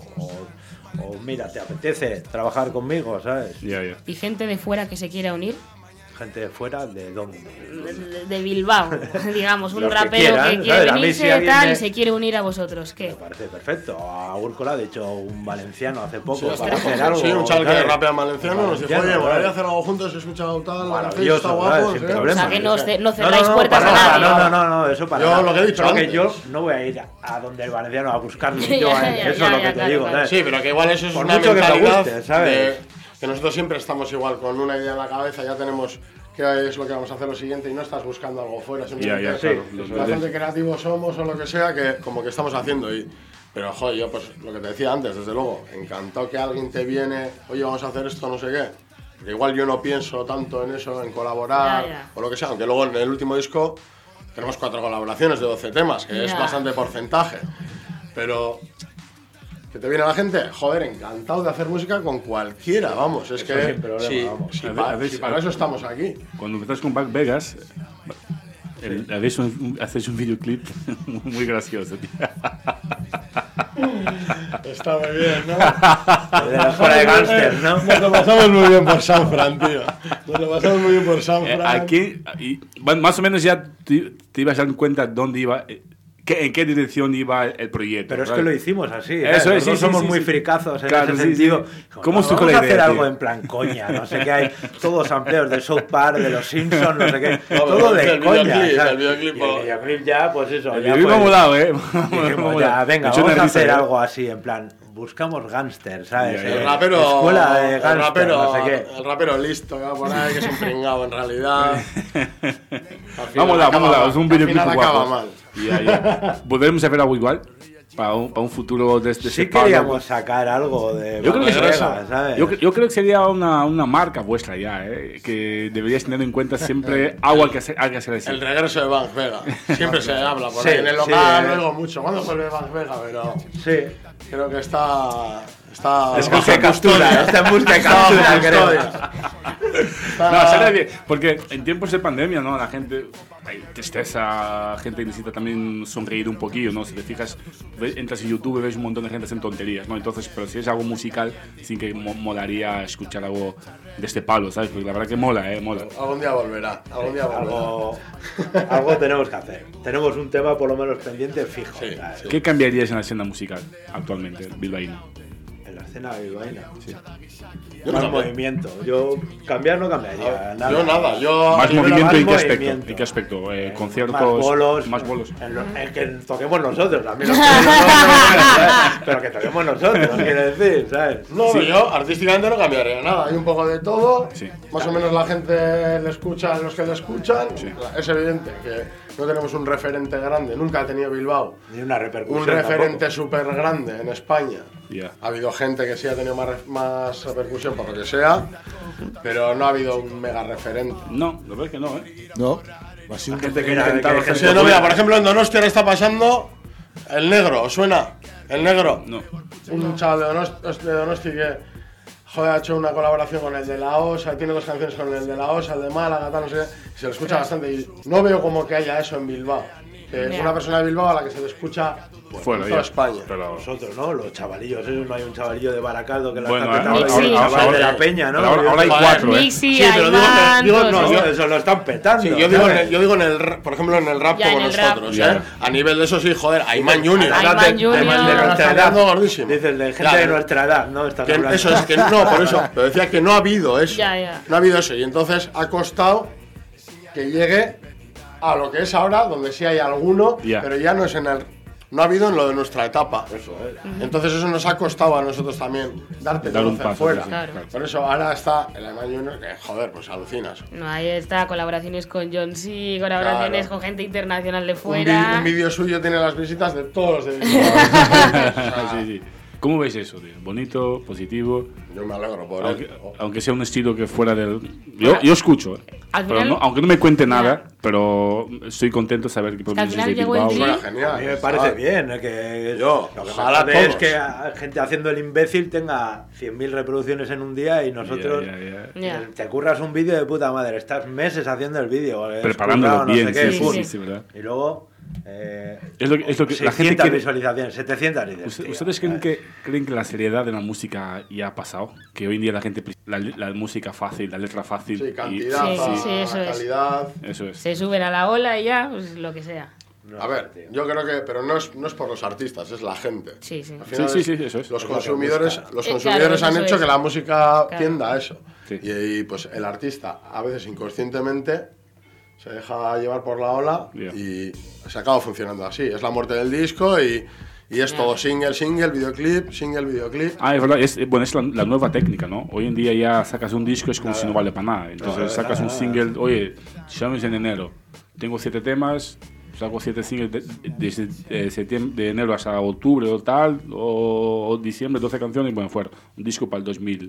S6: mira, ¿te apetece trabajar conmigo, sabes?
S1: ¿Y gente de fuera que se quiera unir?
S6: Gente de fuera, ¿de dónde?
S1: De Bilbao, digamos, un rapero que quiere venirse y se quiere unir a vosotros. ¿Qué?
S6: Me parece perfecto. A Úrcola, de hecho, un valenciano hace poco
S5: sí,
S6: para hacer algo.
S5: Sí, un chaval que rapea en valenciano nos dijo, oye, voy a hacer algo juntos, he escuchado tal, está guapo.
S6: Sin problema.
S1: O sea, que no cerráis puertas a nadie.
S6: No, eso para
S5: yo lo que he dicho antes.
S6: Que yo no voy a ir a donde el valenciano a buscarme yo a él, eso es lo que te digo.
S5: Sí, pero que igual eso es una mentalidad ¿sabes? Que nosotros siempre estamos igual, con una idea en la cabeza, ya tenemos... qué es lo que vamos a hacer lo siguiente y no estás buscando algo fuera, simplemente bastante creativos somos o lo que sea, que como que estamos haciendo pero joder, yo pues lo que te decía antes, desde luego, encantado que alguien te viene, oye, vamos a hacer esto, no sé qué, porque igual yo no pienso tanto en eso, en colaborar o lo que sea, aunque luego en el último disco tenemos 4 colaboraciones de 12 temas, que es bastante porcentaje, pero... que te viene la gente, joder, encantado de hacer música con cualquiera, vamos, es que si para eso estamos aquí.
S3: Cuando empezás con Back Vegas, hacéis un videoclip muy gracioso, tío.
S5: Está muy bien, ¿no?
S6: De la escuela de gángsters, ¿no?
S5: Nos lo pasamos muy bien por San Fran, tío. Nos lo pasamos muy bien por San Fran.
S3: Aquí, más o menos ya te ibas dando cuenta dónde iba... ¿En qué dirección iba el proyecto?
S6: Pero es que lo hicimos así.
S3: Eso es,
S6: nosotros somos muy fricazos en ese sentido.
S3: ¿Cómo surgió la idea?
S6: Vamos a hacer algo en plan coña, no sé qué hay. Todos amplios de South Park, de los Simpsons, no sé qué. Todo de coña. El videoclip ya, pues eso.
S3: El videoclip ha molado, ¿eh?
S6: Venga, vamos a hacer algo así, en plan... Buscamos gángster, ¿sabes?
S5: El rapero,
S6: escuela de gángster,
S5: no sé qué. El rapero listo que va por ahí, que es un pringado en realidad.
S3: Vamos, es un videoclip
S5: guapo. Mal.
S3: ¿Podremos hacer algo igual? Para un futuro de este
S6: sí queríamos sacar algo de
S3: yo creo que ¿sabes? Yo creo que sería una marca vuestra ya, que deberíais tener en cuenta siempre algo que hacer así.
S5: El regreso de Banks Vega. Siempre se habla por ahí en el local, luego mucho. ¿Cuándo vuelve Banks Vega? Pero creo que está
S6: es busca y captura, está en busca y captura, creo.
S3: No, sería bien, porque en tiempos de pandemia, ¿no? La gente, hay tristeza, gente necesita también sonreír un poquillo, ¿no? Si te fijas, entras en YouTube y ves un montón de gente haciendo tonterías, ¿no? Entonces, pero si es algo musical, sí que molaría escuchar algo de este palo, ¿sabes? Porque la verdad que mola, mola.
S5: Algún día volverá,
S6: algo tenemos que hacer. Tenemos un tema por lo menos pendiente fijo.
S3: ¿Qué cambiarías en la escena musical actualmente, bilbaína?
S6: En la escena bilbaína. Sí. Más movimiento. Yo cambiar no cambiaría.
S5: Nada. Yo nada. Yo
S3: más movimiento y qué aspecto. ¿Y qué aspecto? Conciertos.
S6: Más bolos. Es que toquemos nosotros. A mí pero que toquemos nosotros, quiere decir, ¿sabes?
S5: No, sí. Yo artísticamente no cambiaría nada. Hay un poco de todo. Sí. Más o menos la gente le escucha a los que le escuchan. Sí. Es evidente que no tenemos un referente grande. Nunca ha tenido Bilbao.
S6: Ni una repercusión.
S5: Un referente súper grande en España. Yeah. Ha habido gente que sí ha tenido más repercusión por lo que sea, pero no ha habido un mega referente.
S3: No, lo ves que no, ¿eh?
S4: No.
S3: Así un gente que intentado.
S5: No, mira, por ejemplo, en Donostia ahora está pasando El Negro. ¿Os suena? El Negro.
S3: No.
S5: Un chaval de Donosti que ha hecho una colaboración con el de la Osa, tiene 2 canciones con el de la Osa, el de Málaga, tal, no sé qué. Se le escucha bastante y no veo como que haya eso en Bilbao. Una persona de Bilbao a la que se le escucha fuera en toda España.
S6: Pero nosotros, ¿no? Los chavalillos, esos, no hay un chavalillo de Baracaldo que la
S3: bueno,
S6: está petando, chaval de la Peña, ¿no?
S3: Ahora hay 4,
S1: Sí,
S6: pero eso lo están petando.
S5: Sí, yo digo en el, por ejemplo, en el rap como nosotros, ¿eh? A nivel de eso sí, joder, Ayman Junior.
S6: De nuestra edad, gordísimo. Dices, de gente de nuestra edad, ¿no?
S5: Eso es que no, por eso. Pero decía que no ha habido eso. No ha habido eso. Y entonces ha costado que llegue a lo que es ahora, donde sí hay alguno, pero ya no es en el... No ha habido en lo de nuestra etapa. Eso es. Entonces eso nos ha costado a nosotros también dar un paso fuera. Claro. Por eso ahora está el Ayman Junior, que joder, pues alucinas.
S1: No, ahí está, colaboraciones con John C, colaboraciones con gente internacional de fuera.
S5: Un vídeo suyo tiene las visitas de todos los de
S3: sí. ¿Cómo veis eso, tío? ¿Bonito? ¿Positivo?
S5: Yo me alegro por él.
S3: Aunque sea un estilo que fuera del... Yo escucho, pero no, aunque no me cuente nada, pero estoy contento de saber que por
S1: al final llegó el
S5: Suena genial.
S6: A mí me parece bien. Que
S5: ojalá
S6: es que gente haciendo el imbécil tenga 100.000 reproducciones en un día y nosotros te curras un vídeo de puta madre. Estás meses haciendo el vídeo.
S3: Preparándolo bien,
S6: sí, ¿verdad? Y luego...
S3: es lo que la gente quiere.
S6: Visualizaciones, 700 dices,
S3: ¿Ustedes creen que la seriedad de la música ya ha pasado? Que hoy en día la gente la música fácil, la letra fácil,
S5: cantidad,
S1: eso
S5: calidad.
S3: Eso es.
S1: Se suben a la ola y ya, pues lo que sea.
S5: A ver, yo creo que, pero no es por los artistas, es la gente.
S1: Sí.
S5: Al final
S3: eso es.
S5: Los consumidores han hecho que la música tienda a eso. Sí. Y pues el artista, a veces inconscientemente, se deja llevar por la ola y se acaba funcionando así. Es la muerte del disco y es todo single, videoclip.
S3: Es verdad, es la nueva técnica, ¿no? Hoy en día ya sacas un disco, es como si no vale para nada. Entonces sacas un single, oye, estamos en enero, tengo 7 temas, saco 7 singles de enero hasta octubre o tal, o diciembre, 12 canciones, y bueno, fuera, un disco para el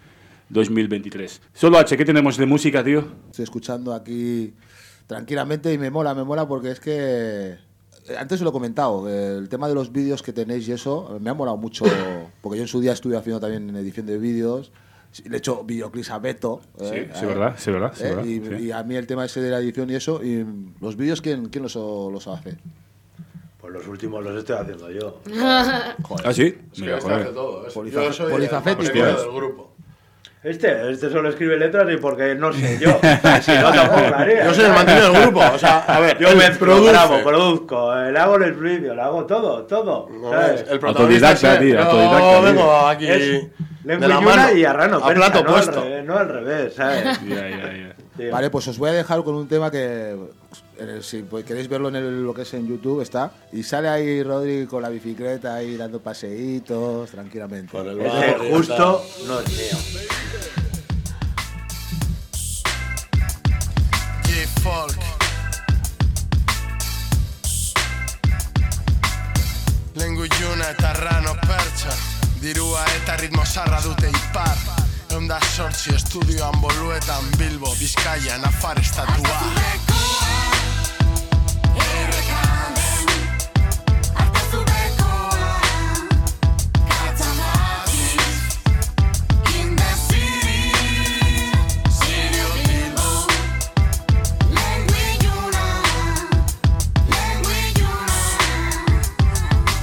S3: 2023. Solo H, ¿qué tenemos de música, tío?
S4: Estoy escuchando aquí tranquilamente y me mola porque es que antes lo he comentado, el tema de los vídeos que tenéis y eso me ha molado mucho, porque yo en su día estuve haciendo también en edición de vídeos, le he hecho videoclips a Beto.
S3: Sí, verdad.
S4: Y a mí el tema ese de la edición y eso, y los vídeos, ¿quién los hace?
S6: Pues los últimos los estoy haciendo yo.
S3: Joder. ¿Ah, sí?
S5: Mira, hace todo.
S4: Yo soy el
S5: del grupo.
S6: Este solo escribe letras y porque no sé yo. Si no, tampoco lo haría.
S5: Yo soy el mantenido del grupo. O sea, a ver,
S6: yo me produzco, le hago el vídeo, le hago todo.
S5: ¿Sabes? El autodidacta,
S3: tío.
S5: Yo vengo aquí de la mano
S6: y Arrano,
S5: a plato puesto.
S6: No al revés, ¿sabes?
S3: Ya.
S4: Vale, pues os voy a dejar con un tema que si queréis verlo en lo que es en YouTube está, y sale ahí Rodri con la bicicleta ahí dando paseitos tranquilamente.
S5: Por el barrio,
S6: justo no es mío.
S2: Folk. Lengu iluna eta rano pertsa, dirua eta ritmo zarra dute ipar. Egun da sortzi estudioan boluetan Bilbo, Bizkaia, Nafar estatua.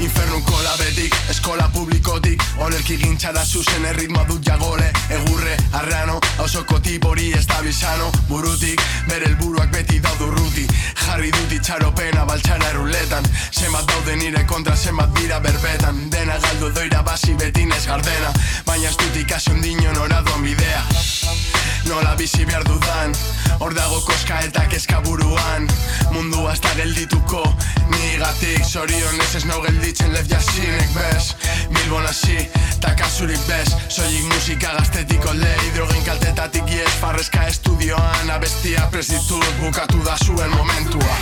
S2: Infernuko labetik, eskola publikotik Olerki gintxara zuzen erritmoa dut jagole Egurre, arrano, hausoko tipori ez da bizano Burutik, bere helburuak beti daudurruti Jarri dut itxaropena baltxara erruletan Zenbat daude nire kontra, zenbat dira berbetan Dena galdu doira basi beti nez gardena Baina ez dut ikasi ondino nora doan bidea Nola bizi behar dudan Hor dago koska eta kezka buruan Mundua ez da geldituko Nigatik zorionez ez nau gelditzen lef jasinek bez Bilbon hasi, ta kasurik bez Soilik musika gaztetiko lei Drogen kaltetatik iez farrezka estudioan Abestia prestitut bukatu da zuen momentua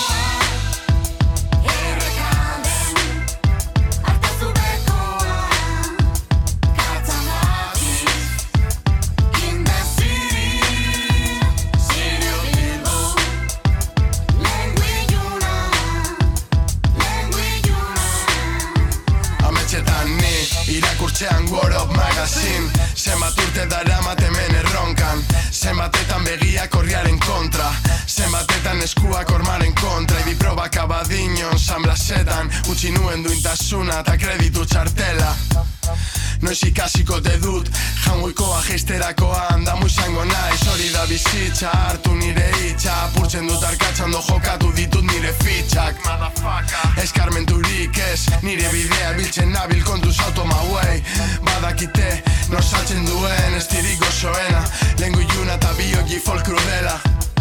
S2: Irakurtzean World of Magazine Zenbat urte daramat hemen erronkan Zenbatetan begiak horriaren kontra Zenbatetan eskuak hormaren kontra Idi probak abadinon San Blasetan Utsi nuen duintasuna eta kreditu txartela Noiz ikasiko te dut Jangoikoa geisterakoan Damu izango naiz hori da bizitza Hartu nire hitza Apurtzen dut arkatzando jokatu ditut nire fitxak Eskarmenturik ez Nire bidea biltzen nabil kontuz automauei Badakite nor saltzen duen estirik gozoena Lengu iluna eta biogi folk krudela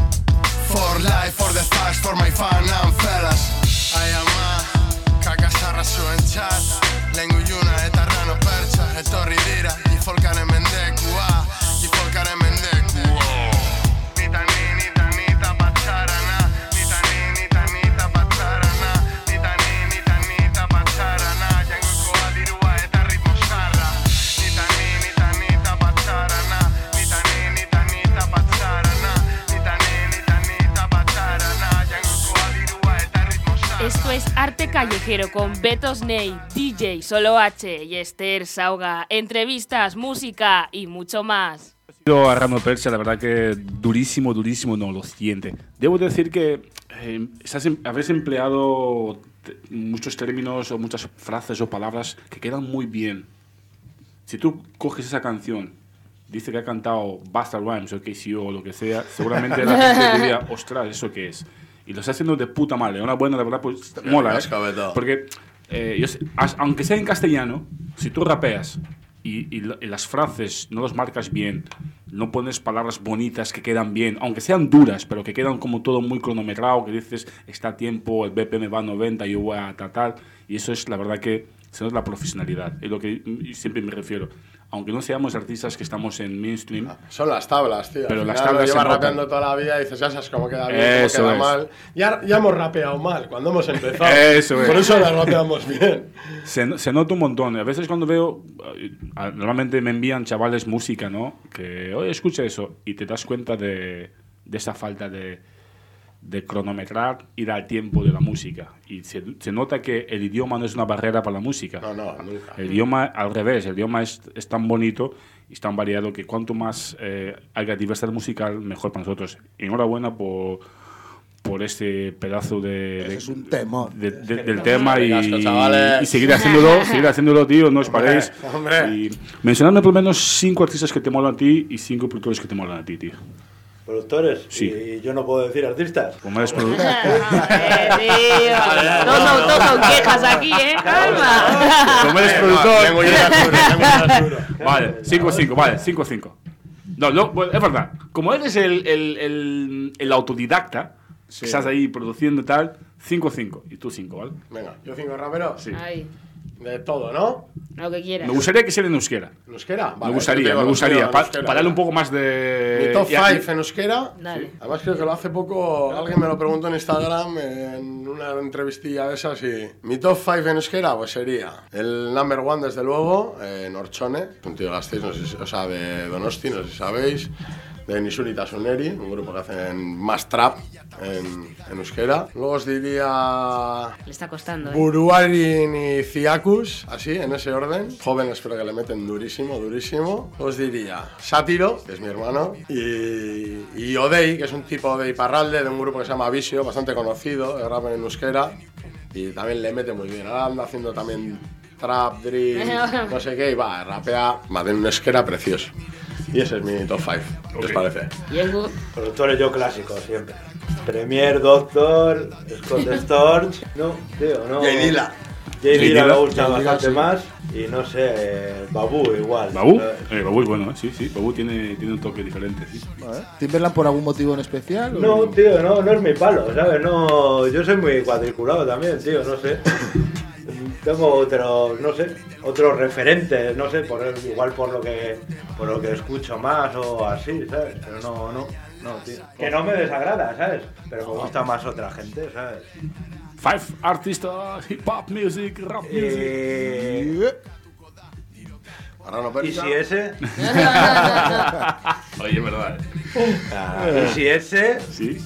S2: For life, for the facts, for my fan and fellas Ai ama, kakasarra zuen txat Lengu iluna eta rano pertsa Etorri dira, gifolkaren mendekua Gifolkaren mendekua Nita ni, nita nita batzarana Nita ni, nita nita batzarana Nita ni, nita nita batzarana Jangoikoa dirua eta ritmo zarra Nita ni, nita nita batzarana Nita ni, nita nita batzarana Nita ni, nita nita batzarana Jangoikoa dirua eta ritmo zarra
S1: Esto es Arte Callejero con Beto Sney, DJ Solo H y Esther Sauga. Entrevistas, música y mucho más.
S3: A Rano Persia, la verdad que durísimo, no, lo siguiente. Debo decir que habéis empleado muchos términos o muchas frases o palabras que quedan muy bien. Si tú coges esa canción, dice que ha cantado Busta Rhymes o KCO o lo que sea, seguramente la gente diría, ostras, ¿eso qué es? Y lo está haciendo de puta madre. Una buena, la verdad, pues mola, ¿eh? Porque, aunque sea en castellano, si tú rapeas y las frases no las marcas bien, no pones palabras bonitas que quedan bien, aunque sean duras, pero que quedan como todo muy cronometrado, que dices, está a tiempo, el BPM va a 90, yo voy a tal, y eso es la verdad que se nota la profesionalidad. Es lo que siempre me refiero. Aunque no seamos artistas que estamos en mainstream.
S5: Son las tablas, tío.
S3: Pero las tablas
S5: llevas rapeando toda la vida y dices, ya sabes cómo queda bien, cómo queda mal. Ya hemos rapeado mal cuando hemos empezado.
S3: Eso es.
S5: Por eso la rapeamos bien.
S3: Se nota un montón. A veces cuando veo, normalmente me envían chavales música, ¿no? Que, oye, escucha eso. Y te das cuenta de esa falta de cronometrar y dar tiempo de la música. Y se nota que el idioma no es una barrera para la música.
S5: No, nunca.
S3: El idioma, al revés, el idioma es tan bonito y es tan variado que cuanto más haya diversidad musical, mejor para nosotros. Enhorabuena por este pedazo
S4: es un temor.
S3: del tema y seguir haciéndolo, tío, no os paréis. Y mencionadme por lo menos 5 artistas que te molan a ti y 5 productores que te molan a ti, tío.
S6: ¿Productores?
S3: Sí.
S6: Y yo no puedo decir artistas.
S3: Como eres productor.
S1: Todos con quejas aquí, calma.
S3: Como eres productor. Vale, 5-5, vale, 5-5. No, bueno, es verdad. Como eres el autodidacta, sí, que estás ahí produciendo y tal, 5-5. Y tú 5, ¿vale?
S5: Venga, yo 5 raperos.
S3: Sí.
S1: Ay.
S5: De todo, ¿no?
S1: Lo que quieras.
S3: Me gustaría que sea en euskera.
S5: ¿En euskera? Vale,
S3: me gustaría. Para darle un poco más de...
S5: Mi top 5 en euskera.
S1: Dale.
S5: Además creo que lo hace poco, alguien me lo preguntó en Instagram, en una entrevistilla de esas, y mi top 5 en euskera pues sería el number 1, desde luego, Nortxone, un tío de Gasteiz, no sé si, o sea, de Donosti, no sé si sabéis, de Nisuri Tasuneri, un grupo que hacen más trap en euskera. Luego os diría...
S1: Le está costando,
S5: Buruarin y Ciacus, así, en ese orden. Jóvenes, pero que le meten durísimo. Os diría Sátiro, que es mi hermano, y Odei, que es un tipo de Iparralde, de un grupo que se llama Visio, bastante conocido, de rap en euskera. Y también le mete muy bien. Ahora anda haciendo también trap, drill, no sé qué, y va, rapea, va de un esquera precioso. Y ese es mi top 5, ¿qué os parece?
S6: Productores yo clásicos siempre. Premier, Doctor, Scott Storch, no, tío, no.
S5: J Dilla.
S6: J Dilla me gusta bastante más. Y no sé, Babu igual.
S3: ¿Babu? Babu es bueno, sí, Babu tiene un toque diferente, sí.
S4: ¿Timberland por algún motivo en especial?
S6: No, tío, no es mi palo, ¿sabes? No, yo soy muy cuadriculado también, tío, no sé. Tengo otros referentes, no sé, igual por lo que escucho más o así, ¿sabes? Pero no, tío. Que no me desagrada, ¿sabes? Pero me gusta más otra gente, ¿sabes?
S3: 5 artistas, hip hop music, rap music.
S6: ¿Y si ese?
S3: Oye, es verdad.
S6: ¿Y si ese?
S3: Sí.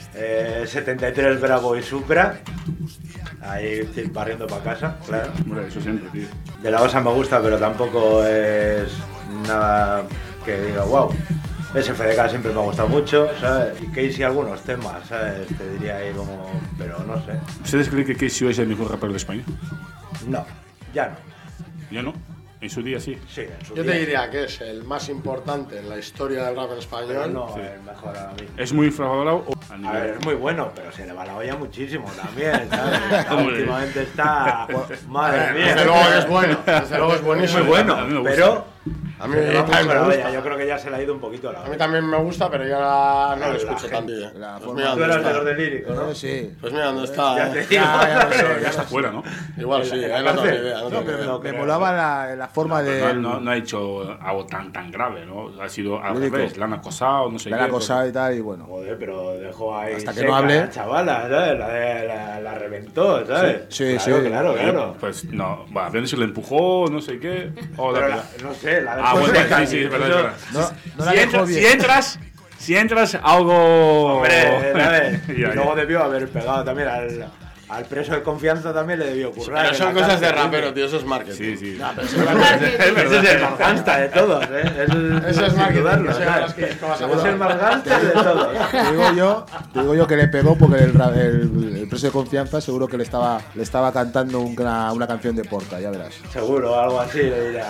S6: 73 Bravo y Supra. Ahí barriendo para casa, claro.
S3: Hombre, eso siempre, tío.
S6: De la Osa me gusta, pero tampoco es nada que diga wow. SFDK siempre me ha gustado mucho, ¿sabes? Y Casey algunos temas, ¿sabes? Te diría ahí como... pero no sé.
S3: ¿Ustedes creen que Casey es el mejor rapero de España?
S6: No, ya no.
S3: ¿Ya no? ¿En su día sí?
S6: Sí, en su
S5: Yo
S6: día.
S5: te diría que es el más importante en la historia del rap en
S6: Pero
S5: español.
S6: no,
S3: Sí.
S6: el mejor ahora mismo.
S3: ¿Es muy infravalorado o a
S6: A
S3: nivel?
S6: ver, es muy bueno, pero se le va la olla muchísimo también, ¿sabes? Últimamente está... Madre mía.
S5: Desde luego que es bueno, desde luego es buenísimo.
S6: Muy bueno,
S3: A mí me gusta.
S6: pero...
S5: A mí
S6: se le va
S5: también
S6: mucho
S5: me
S6: la
S5: gusta.
S6: olla. Yo creo que ya se le ha ido un poquito la
S5: A mí
S6: olla.
S5: también me gusta, pero ya no lo
S6: La
S5: escucho
S6: gente.
S5: tanto.
S4: La
S5: Pues
S4: forma-
S5: mira
S6: Tú
S5: dónde
S6: eras de los
S5: está.
S6: de lírico, ¿no?
S4: Sí.
S5: Pues mira dónde está.
S6: Ya te digo.
S3: Ya está fuera, ¿no?
S5: Igual sí,
S6: En la
S5: ahí no tengo ni
S6: cárcel.
S5: idea. No tengo ni idea.
S6: No,
S4: Me
S6: creo.
S4: molaba la forma de...
S3: No ha hecho algo tan grave, ¿no? Ha sido al
S4: Lírico.
S3: revés. La han acosado, no sé
S4: La
S3: qué.
S4: cosa y tal, y bueno.
S6: Joder, pero dejó ahí
S4: Hasta que
S6: seca
S4: no hable.
S6: la chavala, ¿sabes? La reventó, ¿sabes?
S4: Sí,
S6: claro,
S4: sí.
S6: claro.
S3: Pues no, va, bien si le empujó, no sé qué. O
S6: Pero
S3: la-
S6: no sé, la dejó
S3: Ah, bueno,
S6: seca.
S3: sí, sí, es verdad, es verdad.
S4: No la dejó bien.
S3: Si entras algo...
S6: Hombre, ¿sabes?
S3: Ya,
S6: Y
S3: ya.
S6: luego debió haber pegado también al preso de confianza, también le debió ocurrir.
S5: Pero son cosas de rapero, tío, eso es marketing.
S3: Sí, sí.
S6: Ese es el más gangsta de todos, ¿eh?
S5: Eso es
S6: sin
S5: marketing,
S6: dudarlo,
S5: que sea
S6: ¿sabes?
S5: las que vas a
S6: Es el
S5: hablar.
S6: más gangsta de todos.
S4: Te digo yo que le pegó porque el preso de confianza seguro que le estaba cantando una canción de Porta, ya verás.
S6: Seguro, algo así le dirá.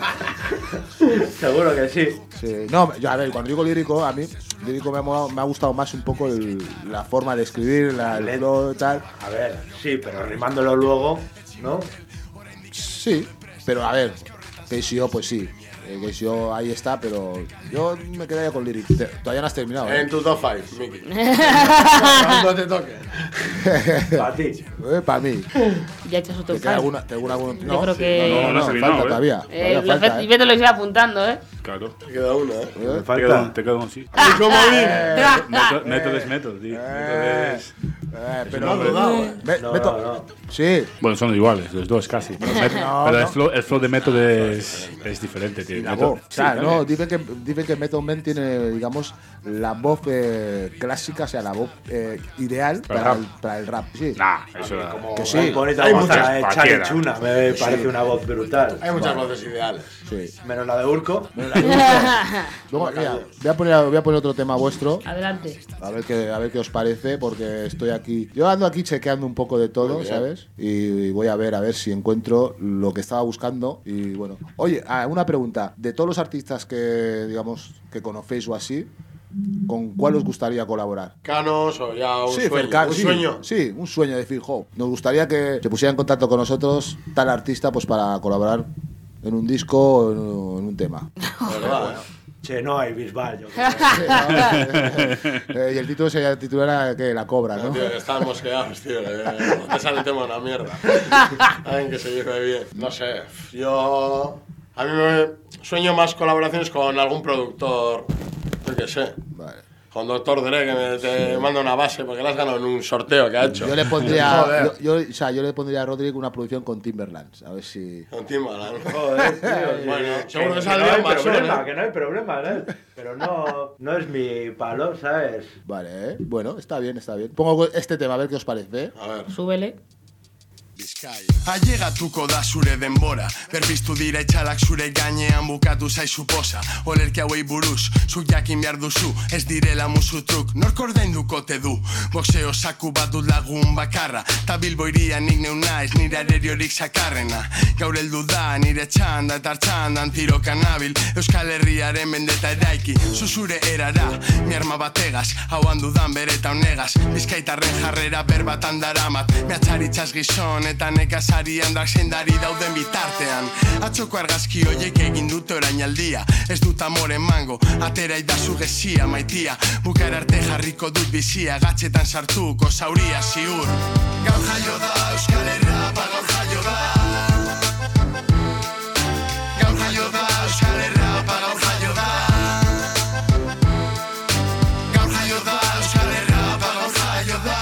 S6: Seguro que sí.
S4: Sí. No, yo, a ver, cuando digo lírico, a mí lírico me ha gustado más un poco la forma de escribir, el flow y tal.
S6: A ver, sí, pero rimándolo luego, ¿no?
S4: Sí, pero a ver, KCO pues sí. KCO ahí está, pero yo me quedaría con lyric. Todavía no has terminado, ¿eh?
S5: En tu top 5, Miki. Cuando te toque.
S6: Para ti.
S4: Para mí.
S1: Ya he hecho su top
S4: ¿Te queda
S1: 5.
S4: alguna?
S1: Yo creo que...
S3: No, no has terminado,
S4: falta
S3: ¿eh?
S4: todavía. Todavía falta,
S1: Y Beto lo iba apuntando, ¿eh?
S3: Claro.
S5: Te queda una, ¿eh?
S3: Te queda uno, sí.
S5: Y como
S3: Método es método, tío. Método es...
S4: pero
S5: no has dudado, ¿eh?
S6: No.
S4: Sí.
S3: Bueno, son iguales, los dos casi. Pero el flow de método es diferente, tío.
S4: La
S3: Método-
S4: voz. O sea,
S3: sí,
S4: no,
S3: también.
S4: dicen que Method Man tiene, digamos, la voz clásica, o sea, la voz ideal para el rap. Sí.
S3: Nah, eso era...
S6: Como
S4: Que sí.
S6: muy bonita
S5: Hay
S6: voz
S5: muchas,
S6: la de Charlie
S3: cualquiera.
S6: Chuna, me parece una voz brutal.
S5: Hay muchas voces ideales.
S4: Sí.
S6: Menos la de Urco.
S4: Luego, mira, voy a poner otro tema vuestro.
S1: Adelante.
S4: A ver qué os parece, porque estoy aquí. Yo ando aquí chequeando un poco de todo, ¿sabes? Y voy a ver si encuentro lo que estaba buscando. Y bueno. Oye, una pregunta. De todos los artistas que, digamos, que conocéis o así, ¿con cuál os gustaría colaborar?
S5: Canos o ya un sueño.
S4: Fercan,
S5: Un
S4: sí,
S5: sueño.
S4: Sí, un sueño de Phil Hope. Nos gustaría que se pusiera en contacto con nosotros tal artista pues para colaborar en un disco o en un tema.
S5: ¿Verdad?
S6: Che, no hay Bisbal, yo creo.
S4: Y el título sería titular que La Cobra, ¿no?
S5: Tío, que están mosqueados, tío. No te sale el tema una mierda. Alguien que se lleve bien. No sé, yo... A mí me sueño más colaboraciones con algún productor, yo qué sé.
S4: Vale.
S5: Con Dr. Dre, que te manda una base, porque la has ganado en un sorteo que ha hecho.
S4: Yo le pondría,
S5: Joder.
S4: yo le pondría a Rodrigo una producción con Timberland, a ver si.
S5: Con Timbaland.
S6: Joder, tío.
S5: Bueno, seguro que
S6: no
S5: saldría
S6: hay
S5: un masón,
S6: problema,
S5: ¿eh?
S6: que no hay problema, ¿eh? Pero no es mi palo, ¿sabes?
S4: Vale, bueno, está bien. Pongo este tema a ver qué os parece.
S5: A ver.
S1: Súbele.
S2: Ailegatuko da zure denbora, berbiztu dira itxalak zure gainean bukatu zaizu posa. Olerki hauei buruz, zuk jakin behar duzu, ez direla musu truk, nork ordainduko te du. Boxeo saku bat dut lagun bakarra, ta Bilbo iria nik neu naiz nire areriorik sakarrena. Gaur heldu da nire txanda eta txandan tiroka nabil, Euskal Herriaren bendeta eraiki, zuzure erara, mi arma bategaz, hauan dudan bereta honegaz, Bizkaitarren jarrera berbatan daramat, mehatxaritzaz gizon eta nekazari handak zeindari dauden bitartean. Atzoko argazki hoiek egin dute orainaldia, ez dut amore emango, atera idazu gezia maitia, bukaera arte jarriko dut bizia, gatxetan sartuko zauria ziur. Gaur jaio da Euskal Herrapa, gaur jaio da. Gaur jaio da Euskal Herrapa, gaur jaio da. Gaur jaio da Euskal Herrapa, gaur jaio da.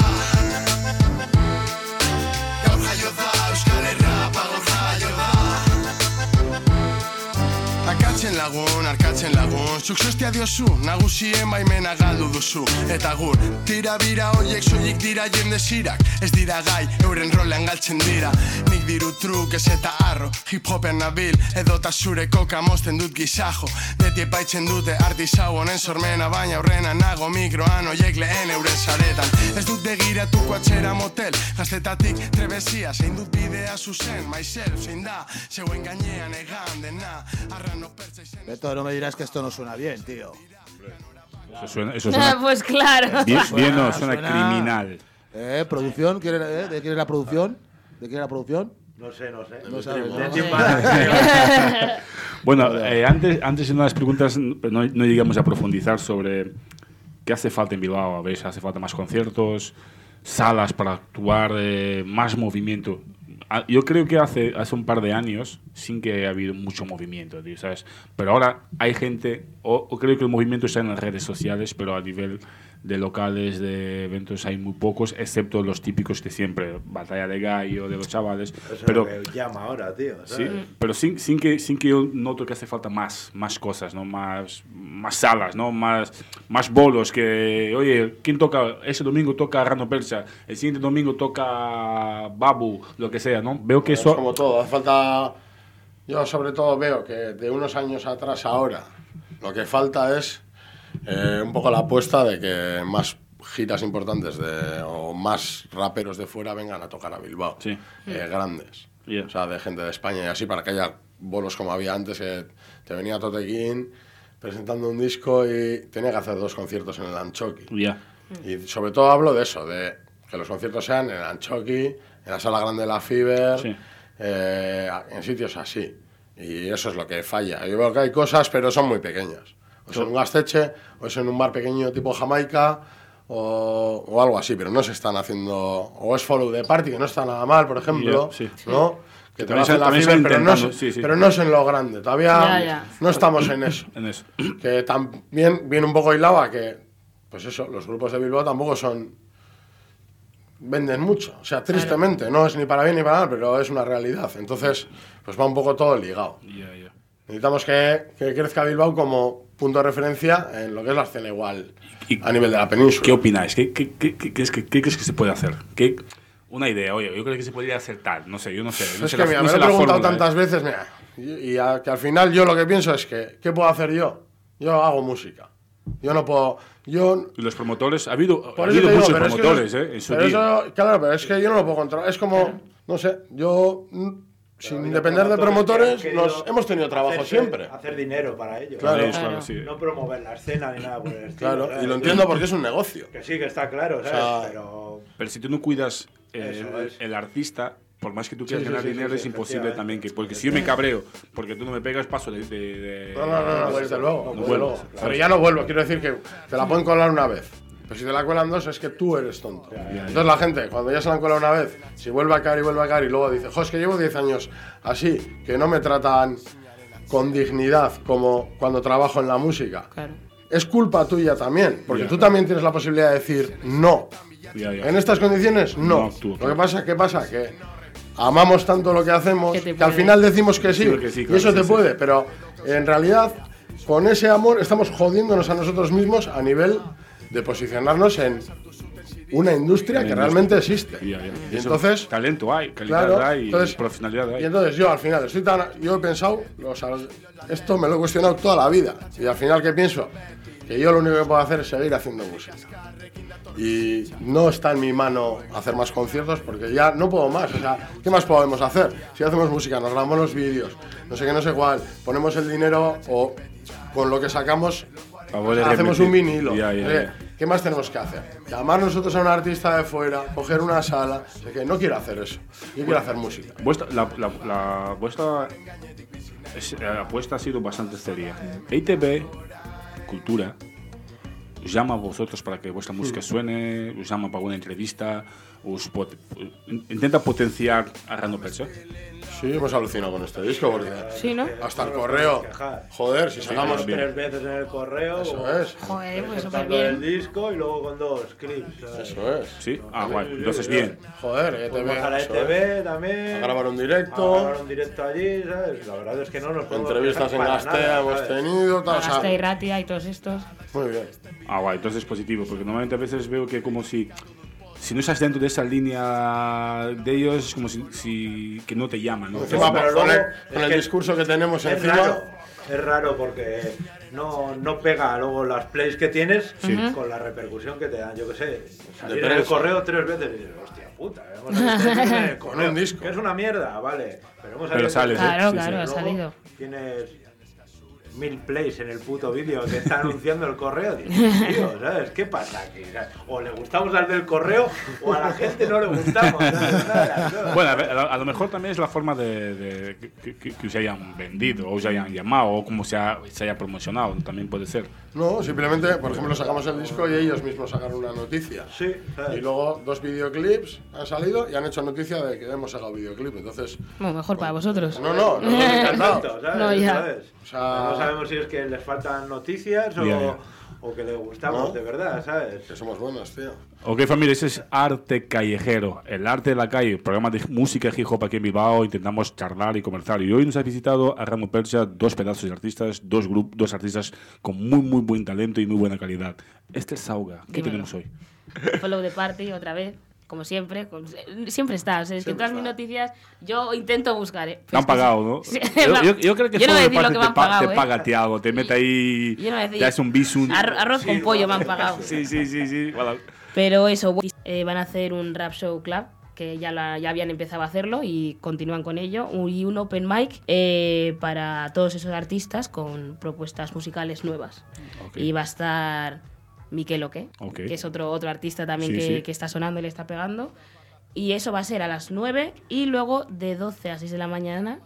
S2: Arkatzen lagun, zuk sostia diozu, nagusien baimena galdu duzu. Eta gur, tira bira hoiek soilik dira jende zirak, ez dira gai, euren rolean galtzen dira. Nik diru truk ez eta arro, hip-hopen nabil, edota zure koka mozten dut gizajo. Beti epaitzen dute artizau honen sormena, baina aurrena nago mikroan hoiek lehen euren saretan. Ez dut begiratuko atxera motel, gaztetatik trebezia, zein dut bidea zuzen, myself, zein da, zeuen gainean egan dena, arrano pertsa izen.
S4: Beto, no me dirás que esto no suena bien, tío.
S3: Eso suena
S1: Pues claro.
S3: bien no, suena criminal.
S4: ¿Producción? ¿De quién es la producción? ¿De quién es la producción?
S6: No sé.
S4: No sabes, ¿no?
S3: Bueno, antes en unas preguntas no llegamos a profundizar sobre qué hace falta en Bilbao. ¿Veis? ¿Hace falta más conciertos, salas para actuar, más movimiento? Yo creo que hace un par de años sin que ha habido mucho movimiento, tío, ¿sabes? Pero ahora hay gente, o creo que el movimiento está en las redes sociales, pero a nivel de locales, de eventos hay muy pocos, excepto los típicos de siempre, Batalla de Gallo, de los chavales.
S6: Eso
S3: pero
S6: es lo que llama ahora, tío, ¿sabes?
S3: Sí, pero sin que yo noto que hace falta más cosas, ¿no? Más salas, ¿no? Más bolos, que, oye, ¿quién toca? Ese domingo toca Rano Persa, el siguiente domingo toca Babu, lo que sea, ¿no? Veo que eso...
S5: Es como todo, hace falta... Yo sobre todo veo que de unos años atrás a ahora, lo que falta es un poco la apuesta de que más giras importantes o más raperos de fuera vengan a tocar a Bilbao,
S3: sí.
S5: Grandes,
S3: Yeah.
S5: o sea, de gente de España y así, para que haya bolos como había antes, que te venía Totequín presentando un disco y tenía que hacer 2 conciertos en el Anchoqui.
S3: Yeah.
S5: Y sobre todo hablo de eso, de que los conciertos sean en el Anchoqui, en la Sala Grande de la Fiber,
S3: Sí.
S5: En sitios así. Y eso es lo que falla. Yo veo que hay cosas, pero son muy pequeñas. O es en un Gasteche, o es en un bar pequeño tipo Jamaica, o algo así, pero no se están haciendo... O es Follow the Party, que no está nada mal, por ejemplo,
S3: Sí.
S5: ¿no? Que te
S3: También
S5: vas en la
S3: se
S5: Fiber,
S3: intentando,
S5: pero no es en lo grande. Todavía
S1: Ya.
S5: no estamos en eso.
S3: En eso.
S5: Que también viene un poco hilado a que, pues eso, los grupos de Bilbao tampoco venden mucho, o sea, tristemente, no es ni para bien ni para mal, pero es una realidad. Entonces, pues va un poco todo ligado.
S3: Yeah.
S5: Necesitamos que crezca Bilbao como punto de referencia en lo que es la escena igual a nivel de la península.
S3: ¿Qué opináis? ¿Qué crees que se puede hacer? Una idea, oye, yo creo que se podría hacer tal, no sé, yo no sé.
S5: Es que mira, me lo he preguntado tantas veces, mira, y que al final yo lo que pienso es que, ¿qué puedo hacer yo? Yo hago música. Yo no puedo...
S3: Y los promotores, ha habido
S5: digo,
S3: muchos
S5: pero
S3: promotores,
S5: en
S3: su
S5: pero
S3: día.
S5: eso, claro, pero es que yo no lo puedo controlar. Es como, no sé, yo, sin depender de promotores, hemos tenido trabajo siempre.
S6: Hacer dinero para ellos.
S5: Claro.
S3: Sí.
S6: No promover la escena ni nada por el estilo.
S5: Claro,
S6: ¿sabes?
S5: y lo entiendo porque es un negocio.
S6: Que sí, que está claro, ¿sabes?
S5: O sea,
S6: pero
S3: si tú no cuidas
S6: Eso es.
S3: el artista, por más que tú quieras
S6: Sí,
S3: ganar
S6: sí,
S3: dinero,
S6: sí,
S3: es imposible
S6: efectivamente.
S3: también. Porque si yo me cabreo porque tú no me pegas, paso de
S5: No, desde luego.
S3: No
S5: desde
S3: vuelvo.
S5: luego. Pero ya no vuelvo, quiero decir que te la pueden colar una vez. Pero si te la cuelan 2 es que tú eres tonto. Entonces la gente, cuando ya se la han colado una vez, si vuelve a caer y luego dice, jo, es que llevo 10 años así, que no me tratan con dignidad como cuando trabajo en la música.
S1: Claro.
S5: Es culpa tuya también, porque tú también tienes la posibilidad de decir no. En estas condiciones, no. Lo que pasa, ¿qué pasa? Que amamos tanto lo que hacemos que al final decimos que sí, y eso te puede, pero en realidad con ese amor estamos jodiéndonos a nosotros mismos a nivel de posicionarnos en una industria que realmente existe.
S3: Y
S5: entonces,
S3: talento hay, calidad hay, profesionalidad hay.
S5: Y entonces yo al final yo he pensado, esto me lo he cuestionado toda la vida. Y al final, ¿qué pienso? Que yo lo único que puedo hacer es seguir haciendo música. Y no está en mi mano hacer más conciertos porque ya no puedo más. O sea, ¿qué más podemos hacer? Si hacemos música, nos grabamos los vídeos, no sé qué, no sé cuál, ponemos el dinero o con lo que sacamos hacemos un vinilo. ¿Qué más tenemos que hacer? Llamar nosotros a un artista de fuera, coger una sala. O sea, que no quiero hacer eso. Yo quiero hacer música.
S3: Vuestra apuesta ha sido bastante seria. EITB Cultura os llama a vosotros para que vuestra música suene, os llama para una entrevista, intenta potenciar a Arrando Percha.
S5: Sí, hemos alucinado con este disco porque
S1: sí, ¿no?
S5: Hasta el correo, joder, si sacamos
S6: 3 veces en el correo,
S5: eso es.
S1: Joder, pues súper bien.
S6: El disco y luego con 2 clips, ¿sabes?
S5: Eso es.
S3: Sí, guay, entonces bien.
S5: Joder,
S6: ETV, a la ETV también.
S5: A grabar un directo.
S6: Allí, ¿sabes? La verdad es que no nos podemos
S5: entrevistas en Gastea hemos tenido, tal,
S1: Gastea y Ratia y todos estos.
S5: Muy bien.
S3: Guay, entonces es positivo, porque normalmente a veces veo que como si no estás dentro de esa línea de ellos, es como si que no te llaman, ¿no?
S5: Encima, pero con el discurso que tenemos encima...
S6: Es raro porque no pega luego las plays que tienes con la repercusión que te dan. Yo qué sé, salir en el correo 3 veces y dices, hostia puta, hemos salido en el correo,
S5: con un disco.
S6: Que es una mierda, vale, pero hemos salido.
S3: Sales,
S1: claro, ha salido.
S6: Tienes 1000 plays en el puto vídeo que está anunciando el correo. Tío, ¿sabes? ¿Qué pasa aquí? O le gustamos al del correo o a la gente no le gustamos. ¿Sabes?
S3: Bueno, a lo mejor también es la forma de que os hayan vendido o os hayan llamado o como se haya promocionado, también puede ser.
S5: No, simplemente, por ejemplo, sacamos el disco y ellos mismos sacaron una noticia.
S6: Sí, ¿sabes?
S5: Y luego 2 videoclips han salido y han hecho noticia de que hemos sacado videoclip. Entonces,
S1: bueno, mejor para vosotros.
S5: No, encantado.
S6: ¿Sabes?
S1: No, ya.
S6: ¿Sabes? O sea, no sabemos si es que les faltan noticias o que le gustamos de verdad, ¿sabes?
S5: Que somos buenos, tío.
S3: Ok, familia, ese es Arte Callejero, el arte de la calle, programa de música hip hop aquí en Bilbao. Intentamos charlar y conversar. Y hoy nos ha visitado Arrando Percha, 2 pedazos de artistas, 2 artistas con muy buen talento y muy buena calidad. Esther Sauga, ¿qué tenemos hoy?
S1: Follow the Party, otra vez. Como siempre, siempre está. O sea, es que todas mis noticias yo intento buscar.
S3: Te han pagado, ¿no?
S1: Sí,
S3: yo creo que
S1: Follow the
S3: Party
S1: te
S3: paga a ti algo, te mete ahí, te hace un bisum.
S1: Arroz con pollo me han pagado.
S3: Sí. Voilà.
S1: Pero eso, van a hacer un rap show club, que ya habían empezado a hacerlo y continúan con ello, y un open mic para todos esos artistas con propuestas musicales nuevas. Okay. Y va a estar Miquel Oque, que es otro artista también que está sonando y le está pegando. Y eso va a ser a las 9 y luego de 12 a 6 de la mañana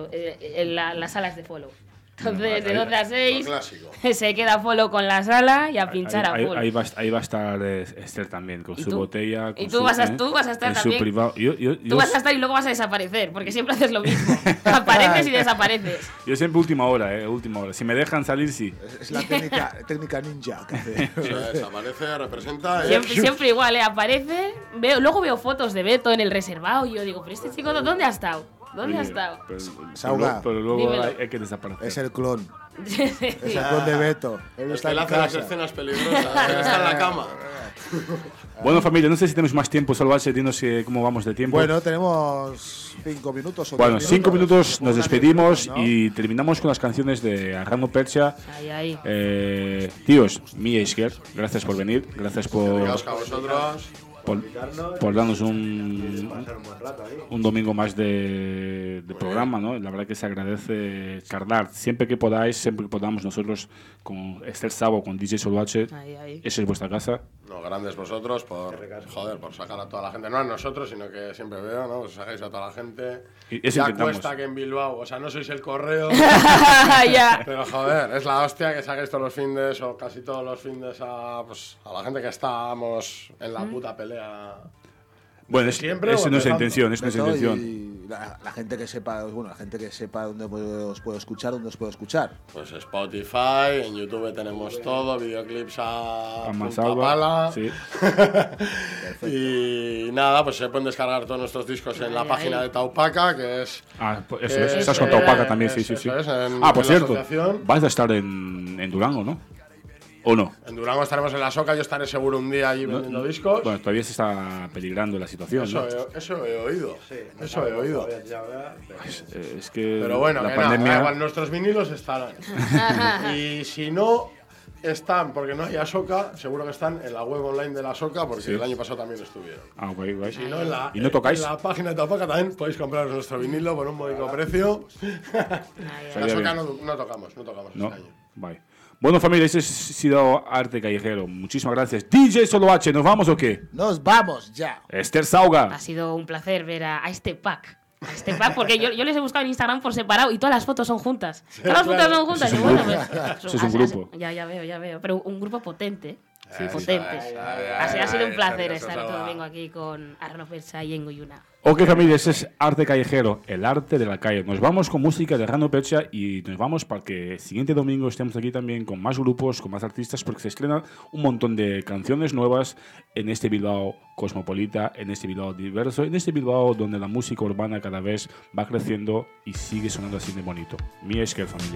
S1: en las salas de follow. Entonces, de 12 a 6 se queda follow con la sala y a pinchar a full.
S3: Ahí va a estar Esther también, con su botella. Con
S1: tú vas a estar también. Privado. Tú vas a estar y luego vas a desaparecer, porque siempre haces lo mismo. Apareces y desapareces.
S3: Yo siempre última hora. Si me dejan salir, sí.
S4: Es la técnica ninja que hace.
S5: O sea, desaparece, representa.
S1: Siempre igual, aparece. Luego veo fotos de Beto en el reservado y yo digo, pero este chico, ¿dónde ha estado? ¿Dónde ha estado?
S4: Sauga,
S3: pero luego hay que desaparecer.
S4: Es el clon. Es el clon de Beto.
S5: Él está en hace las escenas peligrosas. Él está en la cama.
S3: Bueno, familia, no sé si tenemos más tiempo. Salvarse, dinos cómo vamos de tiempo.
S4: Bueno, tenemos 5 minutos.
S3: Bueno, 5 minutos, nos despedimos y terminamos con las canciones de Arrando Percha. Tíos, Mia Isker, gracias por venir. Gracias por darnos un domingo más de programa, ¿no? La verdad que se agradece charlar siempre que podáis, siempre que podamos nosotros con Esther Sabo, con DJ Solvache. Esa es vuestra casa.
S5: No, grandes vosotros por sacar a toda la gente, no a nosotros, sino que siempre veo, ¿no? Os sacáis a toda la gente. Ya cuesta que en Bilbao, o sea, no sois el correo. Pero joder, es la hostia que saquéis todos los findes o casi todos los findes a la gente que estábamos en la puta pelea.
S3: Bueno, esa no es nuestra intención,
S4: Y la gente que sepa, dónde os puedo escuchar,
S5: Pues Spotify, en YouTube tenemos todo, videoclips a
S3: Mansalva, sí.
S5: Y nada, pues se pueden descargar todos nuestros discos en la página de Taupaca, que es...
S3: Estás con Taupaca también, sí.
S5: Por
S3: cierto, vas a estar en Durango, ¿no? ¿O no?
S5: En Durango estaremos en la Soca, yo estaré seguro un día allí vendiendo discos.
S3: Bueno, todavía se está peligrando la situación.
S5: Eso he oído. Eso he oído.
S3: Es que
S5: pero bueno,
S3: la pandemia...
S5: igual nuestros vinilos estarán. Y si no están, porque no hay Asoca, seguro que están en la web online de la Soca, porque el año pasado también estuvieron.
S3: Guay.
S5: Si no,
S3: ¿Y no tocáis?
S5: En la página de Tapaca también podéis comprar nuestro vinilo por un módico precio. En la Soca no tocamos este año.
S3: Vale. Bueno, familia, ese ha sido Arte Callejero. Muchísimas gracias. DJ Solo H, ¿nos vamos o qué?
S4: Nos vamos ya.
S3: Esther Sauga.
S1: Ha sido un placer ver a este pack. Porque yo les he buscado en Instagram por separado y todas las fotos son juntas. Todas las fotos son juntas.
S3: Eso es un grupo.
S1: Ya veo. Pero un grupo potente. Sí, potente. Ha sido un placer estar otro domingo aquí con Arno Percha y Engo Yuna.
S3: Ok, familia, ese es Arte Callejero, el arte de la calle. Nos vamos con música de Arno Percha y nos vamos para que el siguiente domingo estemos aquí también con más grupos, con más artistas, porque se estrenan un montón de canciones nuevas en este Bilbao cosmopolita, en este Bilbao diverso, en este Bilbao donde la música urbana cada vez va creciendo y sigue sonando así de bonito. Mi esker, familia.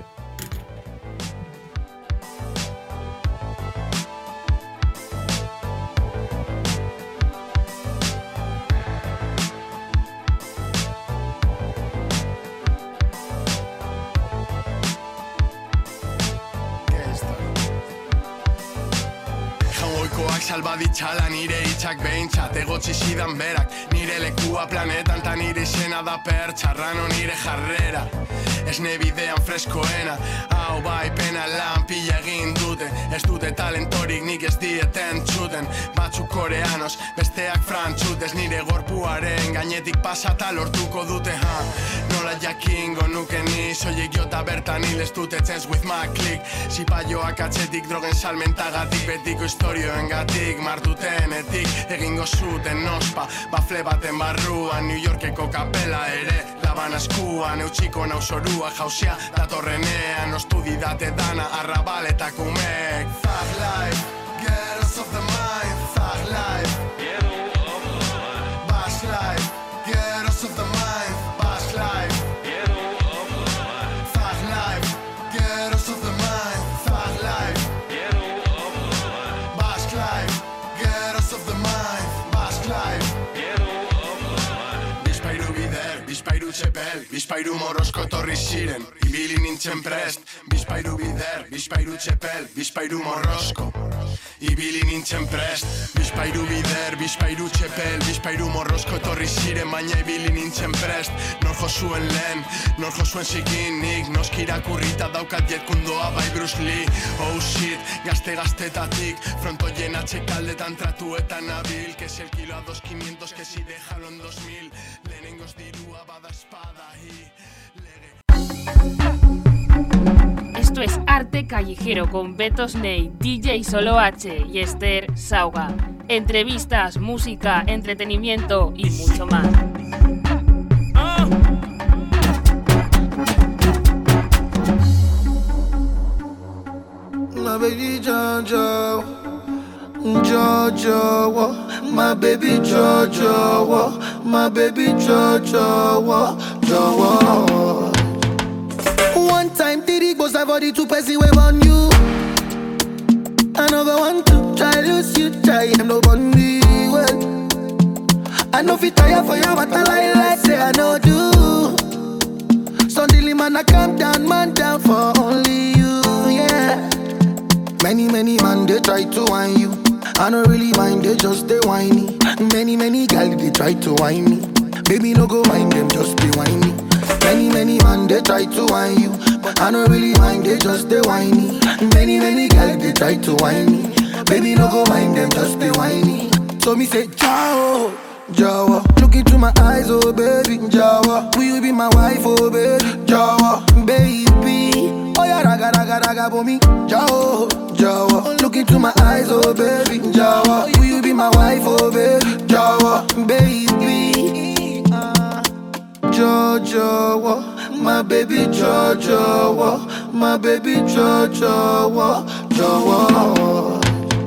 S2: Salba ditxala nire hitzak behintzat egotzi zidan berak nire lekua planetan ta nire izena da pertxarrano nire jarrera esne bidean freskoena hau bai pena lan pila egin dute ez dute talentorik nik ez dieten txuten batzuk koreanos besteak frantzutez nire gorpuaren gainetik pasata lortuko dute nola jakingo nuke ni soilik jota bertan hil ez dute chance with my click zipaioak atzetik drogen salmentagatik betiko historioen martutenetik egingo zuten nospa bafle baten barruan New Yorkeko kapela ere laban askuan eutxiko nauzorua jauzia datorrenean ostu didate dana arrabaletako umek Thug life, get us off the mind Thug life, bass life, get us off the mind Bass life, thug life, get us off the mind Thug life Bizpairu morrosko etorri ziren, ibili nintzen prest Bizpairu bider, bizpairu txepel, bizpairu morrosko Ibili nintzen prest Bizpairu bider, bizpairu txepel, bizpairu morrosko etorri ziren Baina ibili nintzen prest Nor jo zuen lehen, nor jo zuen zikin nik Noski irakurrita daukat jetkundoa bai Bruce Lee Oh shit, gazte-gaztetatik Frontoien atxekaldetan tratuetan nabil Que si el kilo a 2.500, que si déjalo en 2.000 Lehenengoz dirua bada espada
S1: Esto es Arte Callejero con Beto Snake, DJ Solo H y Esther Sauga. Entrevistas, música, entretenimiento y mucho más.
S7: My baby Jojo, Jojo, my baby Jojo, my baby Jojo, Jojo. One time Diddy goes for the 2 person wave on you. Another one to try lose you, try him no body well. I know fi tire for you, but I like say I know do. Suddenly man I calm down, man down for only you, yeah. Many man they try to whine you. I don't really mind, they just they whiny. Many girls they try to whine me. Baby no go mind them, just be whiny. Many man they try to whine you, but I don't really mind, they just they whiny. Many girls they try to whine me. Baby no go mind them, just be whiny. So me say ciao, Jawa. Look into my eyes, oh baby, Jawa. Will you be my wife, oh baby, Jawa, baby. Oh yeah, raga for me, Jawa, Jawa. Look into my eyes, oh baby, Jawa. Will you be my wife, oh baby, Jawa, baby. Jojo, my baby Jojo, my baby Jojo, Jojo.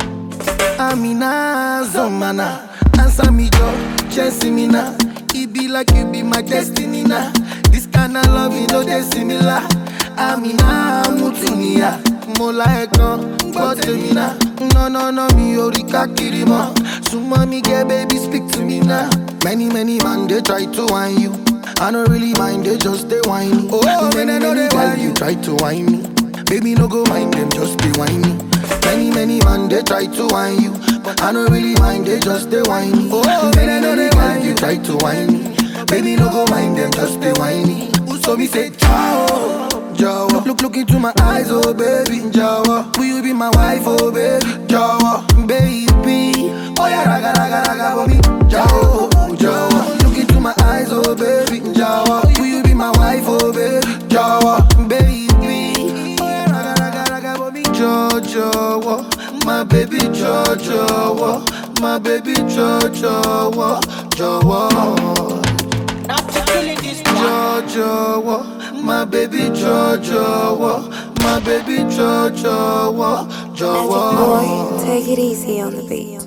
S7: Amina Zomana, answer me Jo, chasing me now. It be like you be my destiny now. This kind of love, you know they similar. Amina Mutunia, mo like but me now. No, me orika kirima. So mommy, get baby, speak to me now. Many man they try to whine you. I don't really mind, they just they whine. Oh, many girl you try to whine me. Baby, no go mind them, just they whine me. Many man they try to whine you, but I don't really mind, they just they whine me. Oh, many girl you try to whine me. Baby, no go mind them, just they whine me. So me say ciao, Jawa. Look into my eyes, oh baby, Jawa. Will you be my wife, oh baby, Jawa, baby? Oh yeah, raga, for me, Jawa. Look into my eyes, oh baby, Jawa. Will you be my wife, oh baby, Jawa, baby? Oh yeah, raga, for me, Jawa. My baby, Jawa. My baby, Jawa. Jawa, my baby Jawa, my baby Jawa.
S8: Magic boy, take it easy on the beat.